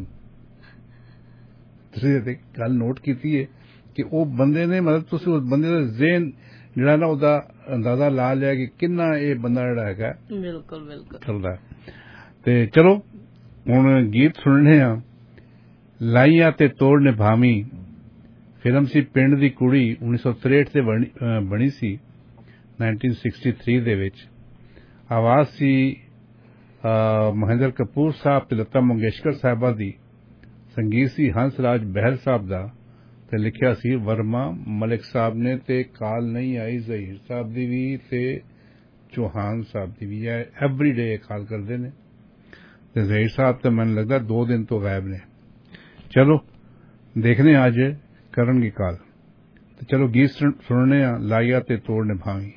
Speaker 5: ਤੁਸੀਂ ਇਹ ਗੱਲ ਨੋਟ ਕੀਤੀ ਹੈ ਕਿ ਉਹ ਬੰਦੇ ਨੇ ਮਤਲਬ ਤੁਸੀਂ ਉਸ ਬੰਦੇ ਦਾ ਜ਼ਿਹਨ ਜਿਹੜਾ ਨਾ ਉਹਦਾ ਅੰਦਾਜ਼ਾ ਲਾ ਲਿਆ ਕਿ ਕਿੰਨਾ ਇਹ ਬੰਦਾ ਜਿਹੜਾ ਹੈਗਾ
Speaker 17: ਬਿਲਕੁਲ ਬਿਲਕੁਲ
Speaker 5: ਚੱਲਦਾ। ਤੇ ਚਲੋ ਹੁਣ ਗੀਤ ਸੁਣਨੇ ਆ। ਲਾਈਆਂ ਤੇ ਤੋੜ ਨਿਭਾਵੀਂ ਫਿਲਮ ਸੀ ਪਿੰਡ ਦੀ ਕੁੜੀ ਉੱਨੀ ਸੌ ਤਰੇਹਠ ਤੇ ਬਣੀ ਸੀ ਨਾਈਨਟੀਨ ਸਿਕਸਟੀ ਥ੍ਰੀ ਦੇ ਵਿੱਚ। ਆਵਾਜ਼ ਸੀ ਮਹਿੰਦਰ ਕਪੂਰ ਸਾਹਿਬ ਤੇ ਲਤਾ ਮੰਗੇਸ਼ਕਰ ਸਾਹਿਬਾ ਦੀ। ਸੰਗੀਤ ਸੀ ਹੰਸ ਰਾਜ ਬਹਿਲ ਸਾਹਿਬ ਦਾ ਤੇ ਲਿਖਿਆ ਸੀ ਵਰਮਾ ਮਲਿਕ ਸਾਹਿਬ ਨੇ ਤੇ ਕਾਲ ਨਹੀਂ ਆਈ ਜ਼ਹੀਰ ਸਾਹਿਬ ਦੀ ਵੀ ਤੇ ਚੌਹਾਨ ਸਾਹਿਬ ਦੀ ਵੀ। ਐਵਰੀ ਡੇ ਕਾਲ ਕਰਦੇ ਨੇ ਤੇ ਜ਼ਹੀਰ ਸਾਹਿਬ ਤਾਂ ਮੈਨੂੰ ਲੱਗਦਾ ਦੋ ਦਿਨ ਤੋਂ ਗਾਇਬ ਨੇ। ਚਲੋ ਦੇਖਨੇ ਅੱਜ ਕਰਨਗੇ ਕਾਲ। ਤੇ ਚਲੋ ਗੀਤ ਸੁਣਨੇ ਆ ਲਾਇਆ ਤੇ ਤੋੜ ਨਿਭਾਵੀਂ।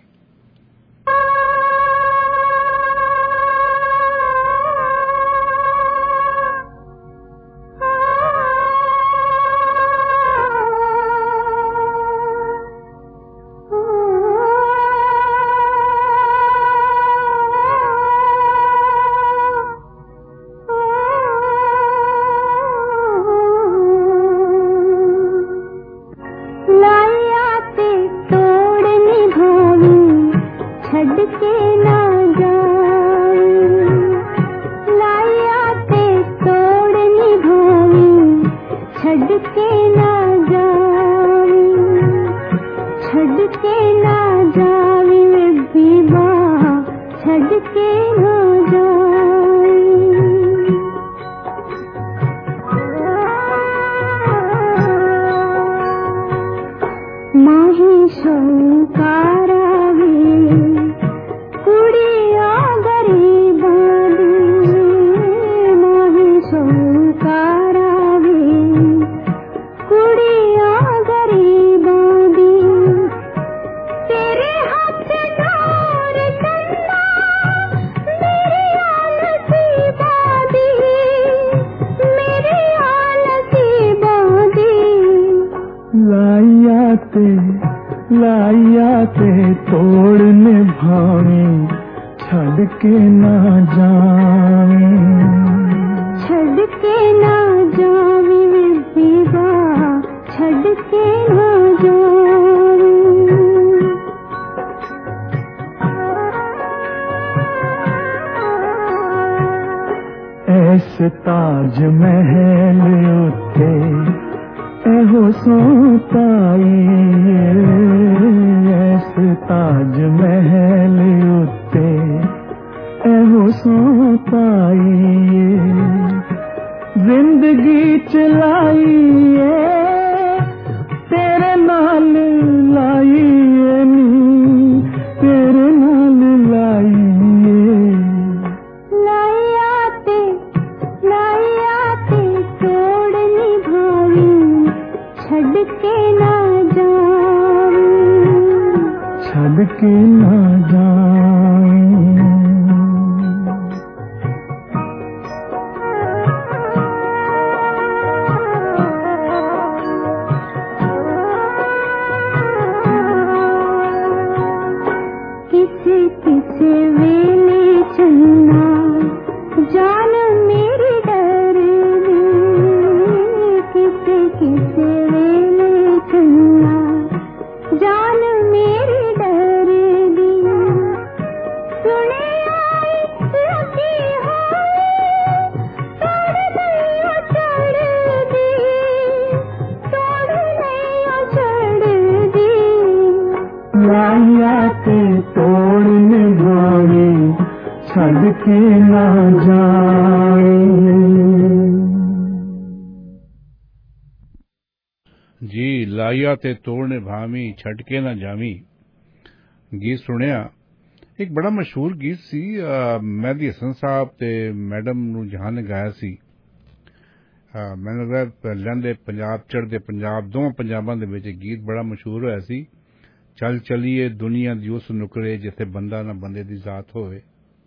Speaker 5: ਜੀ ਲਾਇਆ ਤੇ ਤੋੜਨੇ ਭਾਵੀਂ ਛੱਡ ਕੇ ਨਾ ਜਾਵੀਂ ਗੀਤ ਸੁਣਿਆ। ਇੱਕ ਬੜਾ ਮਸ਼ਹੂਰ ਗੀਤ ਸੀ ਮਹਿਦੀ ਹਸਨ ਸਾਹਿਬ ਤੇ ਮੈਡਮ ਨੂੰ ਜਹਾਂ ਨੇ ਗਾਇਆ ਸੀ। ਮੈਨੂੰ ਲੱਗਦਾ ਲਹਿੰਦੇ ਪੰਜਾਬ ਚੜ੍ਹਦੇ ਪੰਜਾਬ ਦੋਵਾਂ ਪੰਜਾਬਾਂ ਦੇ ਵਿੱਚ ਗੀਤ ਬੜਾ ਮਸ਼ਹੂਰ ਹੋਇਆ ਸੀ। ਚੱਲ ਚਲੀਏ ਦੁਨੀਆ ਦੀ ਉਸ ਨੁਕਰੇ ਜਿੱਥੇ ਬੰਦਾ ਨਾ ਬੰਦੇ ਦੀ ਜ਼ਾਤ ਹੋਵੇ।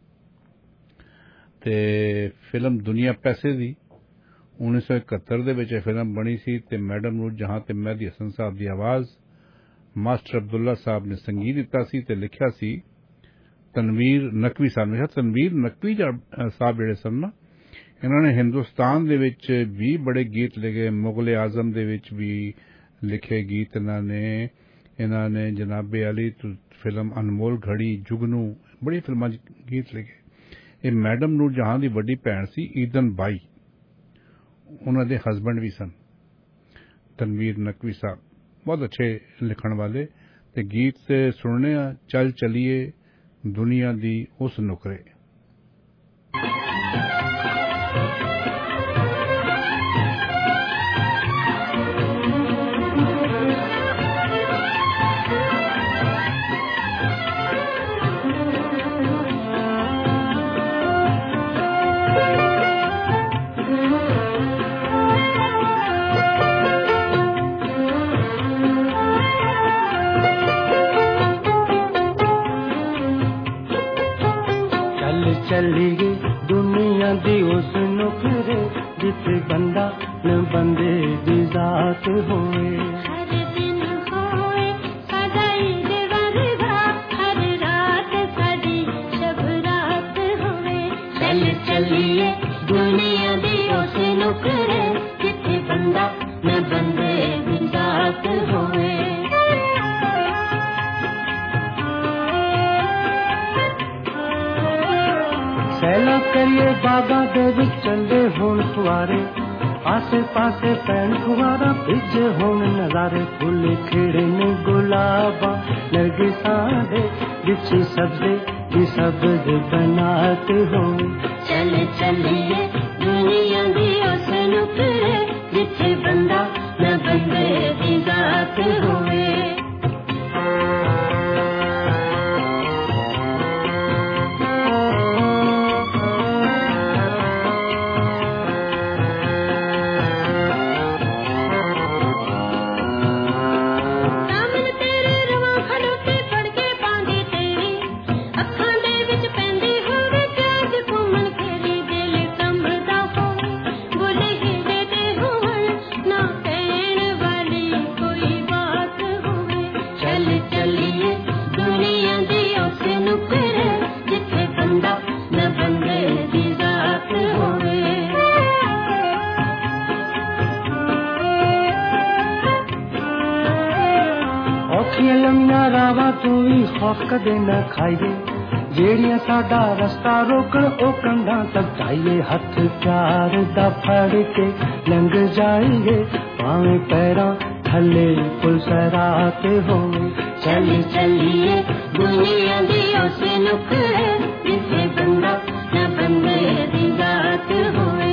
Speaker 5: ਤੇ ਫਿਲਮ ਦੁਨੀਆ ਪੈਸੇ ਦੀ ਉੱਨੀ ਸੌ ਇਕਹੱਤਰ ਦੇ ਵਿੱਚ ਇਹ ਫਿਲਮ ਬਣੀ ਸੀ ਤੇ ਮੈਡਮ ਨੂਰ ਜਹਾਂ ਤੇ ਮਹਿਦੀ ਹਸਨ ਸਾਹਿਬ ਦੀ ਆਵਾਜ਼ ਮਾਸਟਰ ਅਬਦੁੱਲਾ ਸਾਹਿਬ ਨੇ ਸੰਗੀਤ ਦਿੱਤਾ ਸੀ ਤੇ ਲਿਖਿਆ ਸੀ ਤਨਵੀਰ ਨਕਵੀ ਸਾਹਿਬ ਨੇ। ਤਨਵੀਰ ਨਕਵੀ ਸਾਹਿਬ ਜਿਹੜੇ ਸਨ ਨਾ, ਇਹਨਾਂ ਨੇ ਹਿੰਦੁਸਤਾਨ ਦੇ ਵਿੱਚ ਵੀ ਬੜੇ ਗੀਤ ਲਿਖੇ, ਮੁਗਲ ਆਜ਼ਮ ਦੇ ਵਿੱਚ ਵੀ ਲਿਖੇ ਗੀਤ ਇਹਨਾਂ ਨੇ। ਇਹਨਾਂ ਨੇ ਜਨਾਬੇ ਅਲੀ ਫਿਲਮ, ਅਨਮੋਲ ਘੜੀ, ਜੁਗਨੂ, ਬੜੀ ਫਿਲਮਾਂ 'ਚ ਗੀਤ ਲਿਖੇ। ਇਹ ਮੈਡਮ ਨੂਰ ਜਹਾਂ ਦੀ ਵੱਡੀ ਭੈਣ ਸੀ ਈਦਨ ਬਾਈ, ਉਹਨਾਂ ਦੇ ਹਸਬੈਂਡ ਵੀ ਸਨ ਤਨਵੀਰ ਨਕਵੀ ਸਾਹਿਬ, ਬਹੁਤ ਅੱਛੇ ਲਿਖਣ ਵਾਲੇ। ਤੇ ਗੀਤ ਸੁਣਨੇ ਆ, ਚੱਲ ਚਲੀਏ ਦੁਨੀਆ ਦੀ ਉਸ ਨੁਕਰੇ।
Speaker 7: चलिए दुनिया दी उस नुकरे जिथे बंदा न बंदे दी जात होए।
Speaker 8: हर दिन होए सदाई दे वरगा, हर रात साडी शब रात होए। चल चलिए दुनिया दी उस नुकरे जिथे बंदा न बंदे दी जात होए।
Speaker 7: सैला करिए बागा दे विच चंदे होण फुआरे, आसे पासे पैण फुआरा भिजे होण नजारे। फुल खिड़े ने गुलाबा नरगिसां दे बिछी सब्जे दी सब्ज बनाते हो।
Speaker 8: चल चलिए दुनिया दी उस नुकरे जिथे बंदा न बंदे दी जात होए।
Speaker 7: खौफ कदे न खाइए जेड़ियां साडा रस्ता रोकण ओ कंधा तक जाइए। हथ प्यार दा फड़ के लंघ जाइए, भावे पैरां थले पुल सराते होए।
Speaker 8: चल चलिए दुनिया दी उस नुकरे जिथे बंदा न बंदे दी जात होए।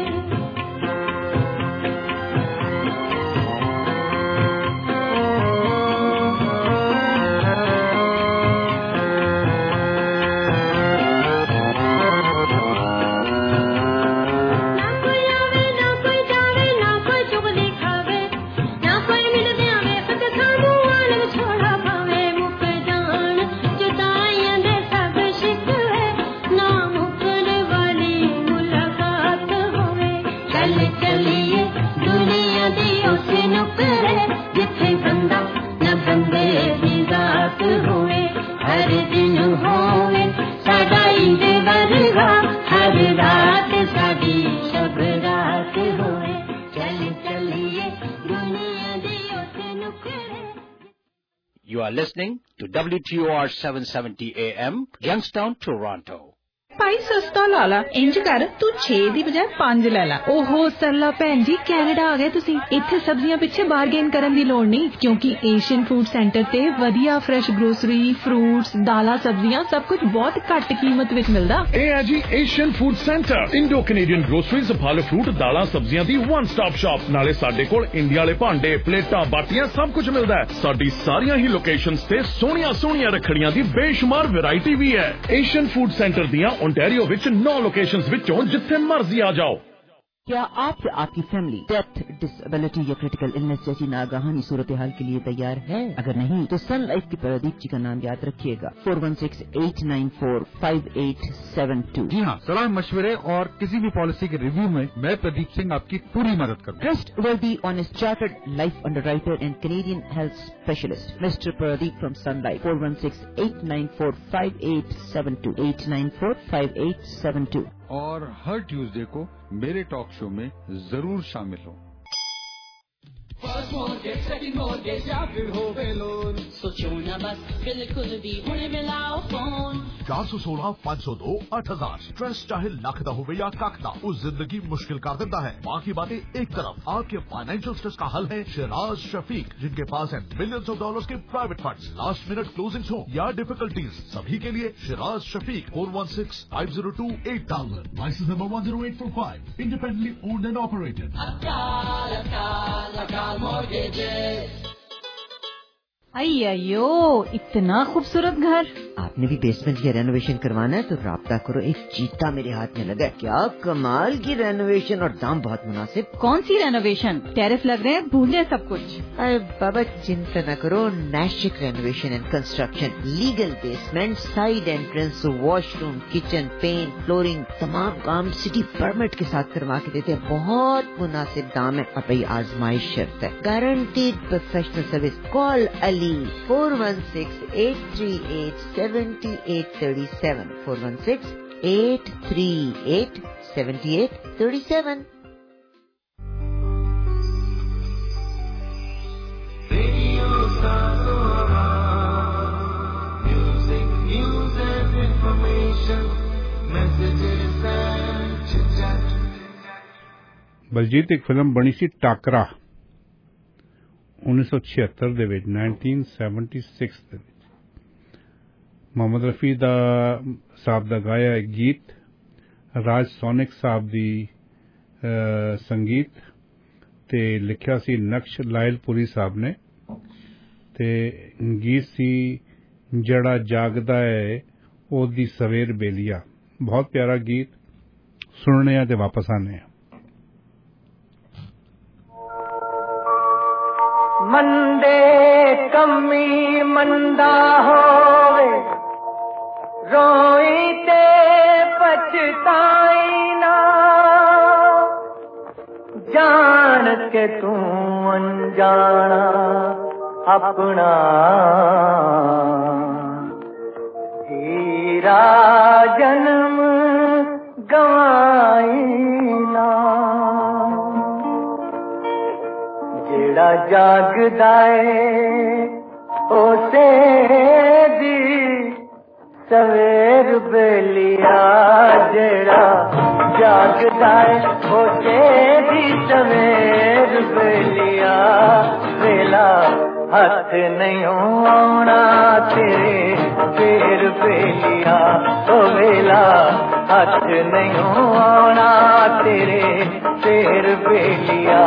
Speaker 9: You are listening to W T O R seven seventy A M, Youngstown, Toronto.
Speaker 16: ਭਾਈ ਸਸਤਾ ਲਾ ਲਾ, ਇੰਜ ਕਰ ਤੂੰ ਛੇ ਦੀ ਬਜਾਏ ਪੰਜ ਲੈ ਲਾ। ਓਹੋ ਸਰਲਾ ਭੈਣ ਜੀ, ਕੈਨੇਡਾ ਆ ਗਏ ਤੁਸੀਂ। ਇੱਥੇ ਸਬਜ਼ੀਆਂ ਪਿੱਛੇ ਬਾਰਗੇਨ ਕਰਨ ਦੀ ਲੋੜ ਨਹੀਂ, ਕਿਉਂਕਿ ਏਸ਼ੀਅਨ ਫੂਡ ਸੈਂਟਰ ਤੇ ਵਧੀਆ ਫਰੈਸ਼ ਗਰੋਸਰੀ, ਫਰੂਟਸ, ਦਾਲਾਂ, ਸਬਜ਼ੀਆਂ ਸਭ ਕੁਝ ਬਹੁਤ ਘੱਟ ਕੀਮਤ ਵਿੱਚ ਮਿਲਦਾ।
Speaker 17: ਇਹ ਹੈ ਜੀ Asian food centre, Indo Canadian groceries, ਫਲ ਫਰੂਟ, ਦਾਲਾਂ, ਸਬਜ਼ੀਆਂ ਦੀ ਵਨ ਸਟਾਪ ਸ਼ਾਪ। ਨਾਲੇ ਸਾਡੇ ਕੋਲ ਇੰਡੀਆ ਵਾਲੇ ਭਾਂਡੇ, ਪਲੇਟਾਂ, ਬਾਟੀਆਂ ਸਭ ਕੁਝ ਮਿਲਦਾ ਹੈ। ਸਾਡੀ ਸਾਰੀਆਂ ਹੀ ਲੋਕੇਸ਼ਨਸ ਤੇ ਸੋਹਣੀਆਂ ਸੋਹਣੀਆਂ ਰੱਖੜੀਆਂ ਦੀ ਬੇਸ਼ੁਮਾਰ ਵੈਰਾਈਟੀ ਵੀ ਹੈ। ਏਸ਼ੀਅਨ ਫੂਡ ਸੈਂਟਰ ਦੀਆਂ ਓਨਟਾਰੀਓ ਵਿੱਚ ਨੌ ਲੋਕੇਸ਼ਨਸ ਵਿੱਚੋਂ ਜਿੱਥੇ ਮਰਜ਼ੀ ਆ ਜਾਓ।
Speaker 18: क्या आप या आपकी फैमिली डेथ, डिसेबिलिटी या क्रिटिकल इलनेस जैसी नागाहानी सूरत हाल के लिए तैयार है? अगर नहीं तो सन लाइफ के प्रदीप जी का नाम याद रखिएगा, four one six eight nine four five eight seven two.
Speaker 19: जी हाँ, सलाह मशवरे और किसी भी पॉलिसी के रिव्यू में मैं प्रदीप सिंह आपकी पूरी मदद करूँ।
Speaker 18: Trustworthy honest chartered life underwriter and Canadian health specialist mister Pradeep from Sun Life, four one six eight nine four five eight seven two eight nine four five eight seven two.
Speaker 19: और हर Tuesday को मेरे talk show में जरूर शामिल हो।
Speaker 20: First mortgage, second mortgage या फिर हो गए लोन, सोचो ना बस, बिल्कुल भी हुणे मिलाओ फोन।
Speaker 21: चार सौ सोलह पाँच सौ दो आठ हजार स्ट्रेस चाहे लख दा होवे या कख दा, उस जिंदगी मुश्किल कर देता है। बाकी बातें एक तरफ, आपके फाइनेंशियल स्ट्रेस का हल है शिराज शफीक, जिनके पास है मिलियंस ऑफ डॉलर्स के private funds. Last minute closings हो या डिफिकल्टीज, सभी के लिए Shiraz Shafiq, four one six five zero two eight thousand, licence number one zero eight four five, independently owned and operated.
Speaker 16: अयो, इतना खूबसूरत घर।
Speaker 12: आपने भी बेसमेंट की रेनोवेशन करवाना है तो राब्ता करो, एक चीता मेरे हाथ में लगा है। क्या कमाल की रेनोवेशन और दाम बहुत मुनासिब।
Speaker 16: कौन सी रेनोवेशन? टैरिफ लग रहे हैं, भूल जाए सब कुछ।
Speaker 12: अरे बाबा चिंता न करो, Naishik renovation and construction, legal basement, side entrance, washroom, kitchen, paint, flooring, तमाम काम सिटी परमिट के साथ करवा के देते हैं। बहुत मुनासिब दाम है और भाई आजमाइश शर्त है, guaranteed professional service. Call Ali four one six eight three eight seventy eight thirty seven, four one six eight three eight seventy eight thirty seven.
Speaker 5: Baljeet एक फिल्म बनी सी टाकरा उन्नीस सौ छिहत्तर ਦੇ ਵਿੱਚ नाइनटीन सेवेंटी सिक्स ਦੇ ਵਿੱਚ ਮੁਹੰਮਦ ਰਫੀ ਦਾ ਸਾਹਿਬ ਦਾ ਗਾਇਆ ਗੀਤ, ਰਾਜ ਸੋਨਿਕ ਸਾਹਿਬ ਦੀ ਸੰਗੀਤ ਤੇ ਲਿਖਿਆ ਸੀ ਨਕਸ਼ ਲਾਇਲਪੁਰੀ ਸਾਹਿਬ ਨੇ ਤੇ ਗੀਤ ਸੀ ਜਿਹੜਾ ਜਾਗਦਾ ਹੈ ਉਹਦੀ ਸਵੇਰ ਬੇਲੀਆ। ਬਹੁਤ ਪਿਆਰਾ ਗੀਤ, ਸੁਣਨੇ ਆ ਤੇ ਵਾਪਸ ਆਨੇ ਆ।
Speaker 7: मंदे कमी मंदा होवे, रोई ते पछताई ना, जान के तू अनजाना अपना हीरा जन्म गवाई ना। जेड़ा जागदा है उसे दी सवेर बेलिया, जेड़ा जागदा है उसे दी सवेर बेलिया। वेला हथ नहीं आना तेरे फेर बेलिया, ओ वेला हथ नहीं आना तेरे फेर बेलिया।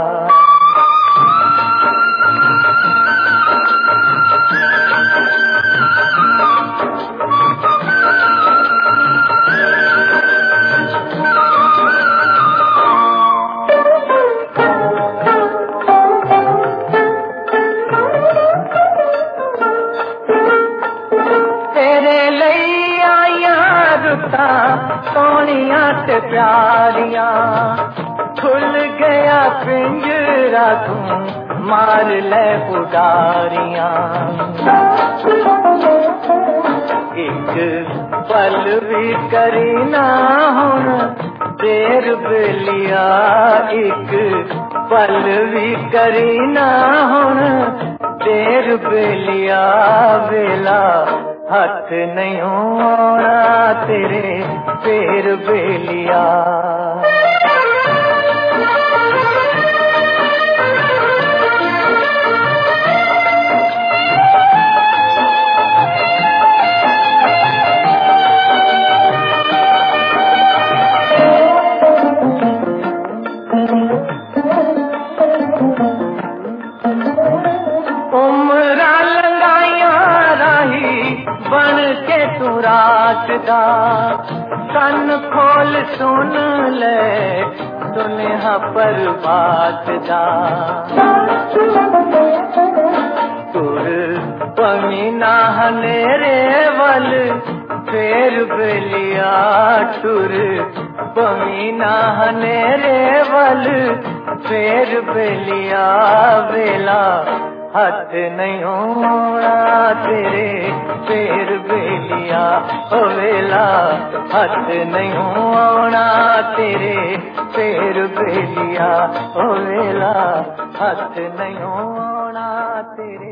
Speaker 7: सोनिया ते प्यारियां खुल गया पिंजरा, तू मार ले उडारियां। एक पल भी करी ना हुन देर बेलिया, एक पल भी करी ना हुन देर बेलिया। वेला हथ नहीं आना तेरे फेर बेलिया। रात दा सन खोल सुन ले, सुनेहा पर बात जा तुर पमीना हनेरे वल फेर बेलिया टुर पमीना हनेरे वल फेर बेलिया वेला हथ नहीं होना तेरे फेर बेलिया ओ वेला हथ नहीं होना तेरे फेर बेलिया ओ वेला हथ नहीं होना तेरे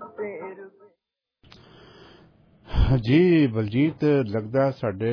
Speaker 5: जी बलजीत लगदा साडे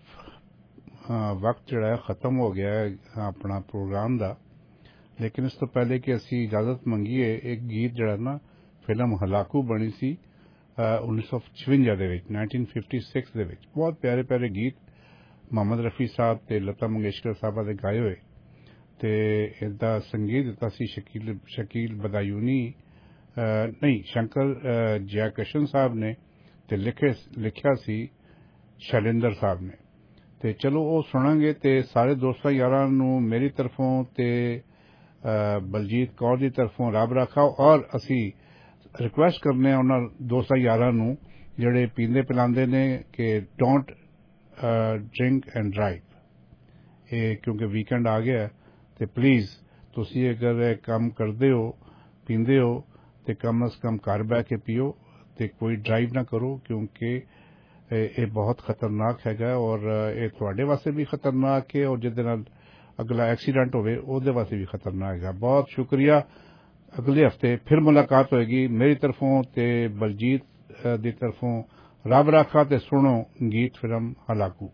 Speaker 5: वक्त जिहड़ा खत्म हो गया है अपना प्रोग्राम दा लेकिन इस तो पहले कि असी इजाजत मंगीए एक गीत जिहड़ा ना फिल्म हलाकू बनी सी उन्नीस सौ छवंजा दे विच नाइनटीन फिफ्टी सिक्स दे विच बहुत प्यारे प्यारे गीत मोहम्मद रफी साहब ते लता मंगेशकर साहबा दे गाए होए ते इसदा संगीत दिता सी शकील शकील बदायूनी नहीं शंकर जयकिशन साहब ने ते लिखे लिखिया सी शैलेंद्र साहब ने ते चलो वो सुनांगे ते सारे दोस्तां यारां नूं मेरी तरफों ते बलजीत कौर दी तरफों रब रखा और असी रिक्वेस्ट करने उन्हां दोस्तां यारां नूं जिहड़े पींदे पिलांदे ने कि डोंट ड्रिंक एंड ड्राइव ये क्योंकि वीकेंड आ गया ते प्लीज तुसी अगर काम करदे हो पींदे हो ते कम अज कम घर बह के पियो ते कोई ड्राइव ना करो क्योंकि ये बहुत खतरनाक हैगा और ये तुहाडे वास्ते भी खतरनाक है और जिहदे नाल अगला एक्सीडेंट होवे ओहदे वास्ते भी खतरनाक है। बहुत शुक्रिया अगले हफ्ते फिर मुलाकात होएगी मेरी तरफों ते बलजीत दी तरफों रब राखा ते सुनो गीत फिल्म हलाकू।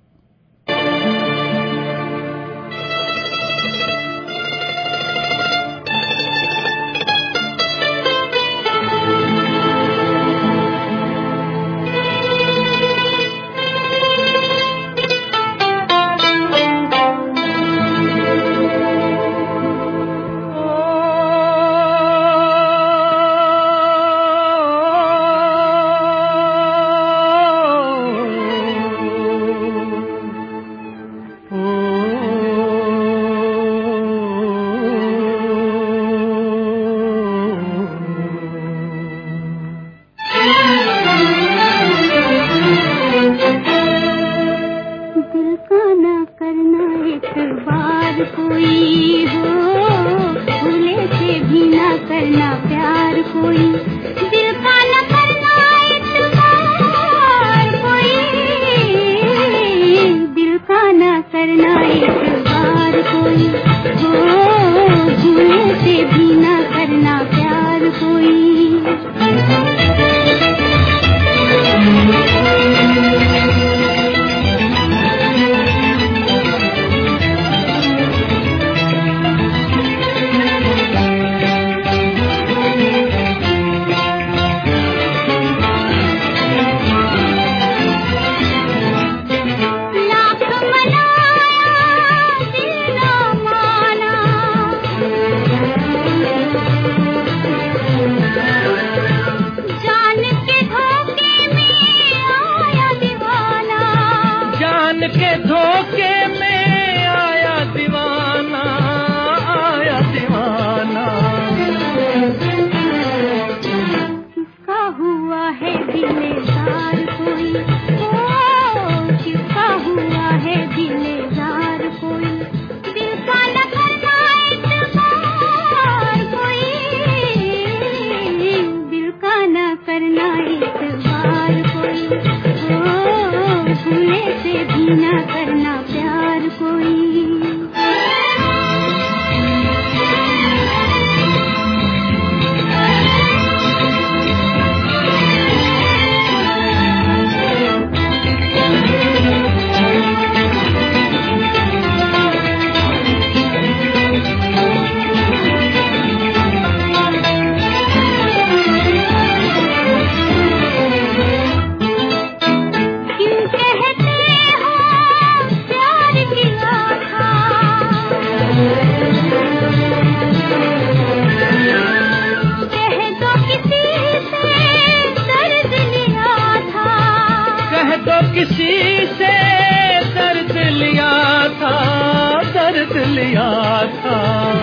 Speaker 6: लिया था।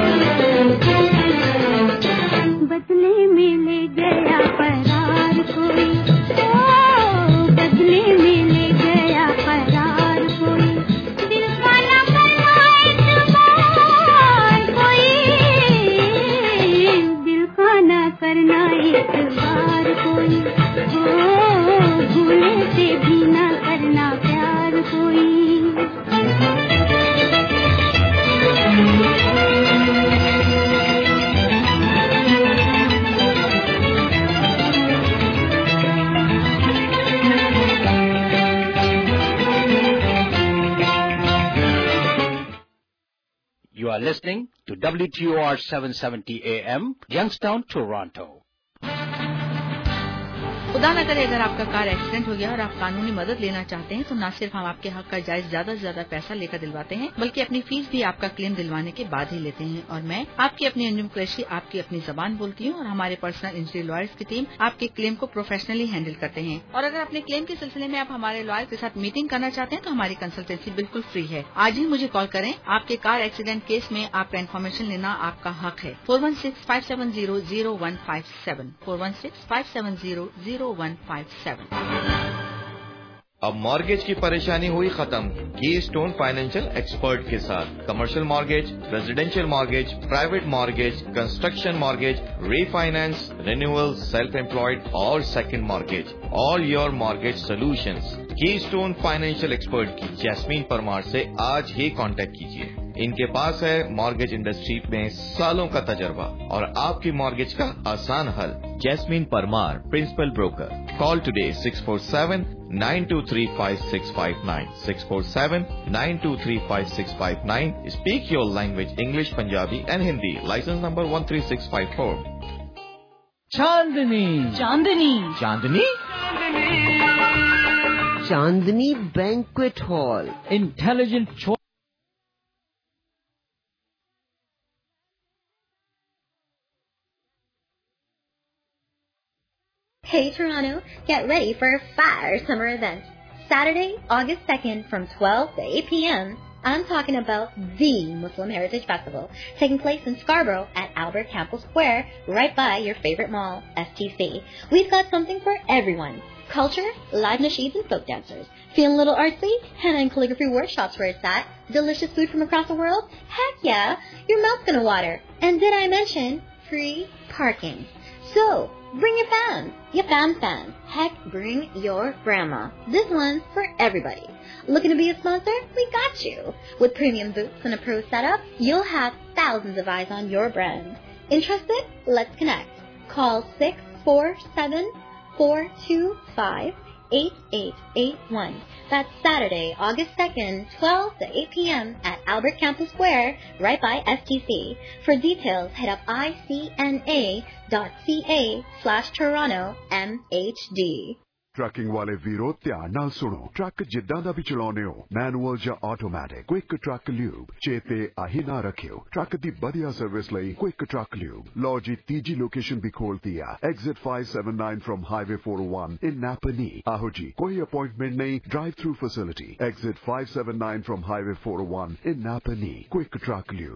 Speaker 8: बदले में ले गया फरार कोई, ओ बदले में ले गया फरार कोई, दिल का न बनाए तुम्हार कोई, दिल का न करना इतबार कोई, ओ भूले से भी न करना प्यार कोई।
Speaker 9: You are listening to W T O R seven seventy A M, Youngstown, Toronto.
Speaker 2: खुदा न करे अगर आपका कार एक्सीडेंट हो गया और आप कानूनी मदद लेना चाहते हैं तो न सिर्फ हम आपके हक का जायज ज्यादा से ज्यादा पैसा लेकर दिलवाते हैं बल्कि अपनी फीस भी आपका क्लेम दिलवाने के बाद ही लेते हैं। और मैं आपकी अपनी अंजुम कुरैशी आपकी अपनी जबान बोलती हूँ और हमारे पर्सनल इंजरी लॉयर्स की टीम आपके क्लेम को प्रोफेशनली हैंडल करते हैं। और अगर अपने क्लेम के सिलसिले में आप हमारे लॉयर के साथ मीटिंग करना चाहते हैं तो हमारी कंसल्टेंसी बिल्कुल फ्री है। आज ही मुझे कॉल करें। आपके कार एक्सीडेंट केस में आपका इन्फॉर्मेशन लेना आपका हक है। Four one six five seven zero zero one five seven four one six five seven zero zero one five seven.
Speaker 1: अब मॉर्गेज की परेशानी हुई खत्म की स्टोन फाइनेंशियल एक्सपर्ट के साथ। Commercial mortgage, residential mortgage, private mortgage, construction mortgage, refinance, renewal, self employed और second mortgage, all your mortgage solutions. Keystone financial expert की जैस्मीन परमार से आज ही कांटेक्ट कीजिए। इनके पास है मॉर्गेज इंडस्ट्री में सालों का तजर्बा और आपकी मॉर्गेज का आसान हल। Jasmine Parmar, principal broker. Call today six four seven nine two three five six five nine six four seven nine two three five six five nine. Speak your language English, Punjabi and Hindi. Licence number one three six five four.
Speaker 11: Chandni
Speaker 2: Chandni
Speaker 1: Chandni
Speaker 12: Chandni banquet hall,
Speaker 11: intelligent choice.
Speaker 22: Hey Toronto, get ready for a fire summer event. Saturday, August second from twelve to eight p.m. I'm talking about the Muslim Heritage Festival, taking place in Scarborough at Albert Campbell Square, right by your favorite mall, S T C. We've got something for everyone. Culture, live nasheeds and folk dancers. Feeling a little artsy? Henna and calligraphy workshops where it's at. Delicious food from across the world? Heck yeah! Your mouth's gonna water. And did I mention free parking? So, bring your fans, your fan fans. Heck, bring your grandma. This one's for everybody. Looking to be a sponsor? We got you. With premium booths and a pro setup, you'll have thousands of eyes on your brand. Interested? Let's connect. Call six four seven, four two five, eight eight eight one. That's Saturday, August second, twelve to eight p.m. at Albert Campbell Square, right by S T C. For details, head up I C N A dot C A slash Toronto M H D.
Speaker 23: Trucking वाले वीरो ध्यान नाल सुनो। Truck जिद्दां दा भी चलाउने हो, manual ਜਾਂ ਆਟੋਮੈਟਿਕ, क्विक ट्रक ल्यूब चेते आही ना रखियो। ट्रक दी बढ़िया सर्विस लई क्विक ट्रक ल्यूब। लो जी तीजी लोकेशन भी खोलती है, exit five seven nine from highway four o one in Napanee. आहो जी, कोई अपॉइंटमेंट नहीं, drive through facility. Exit five seven nine from highway four o one in Napanee. Quick truck lube,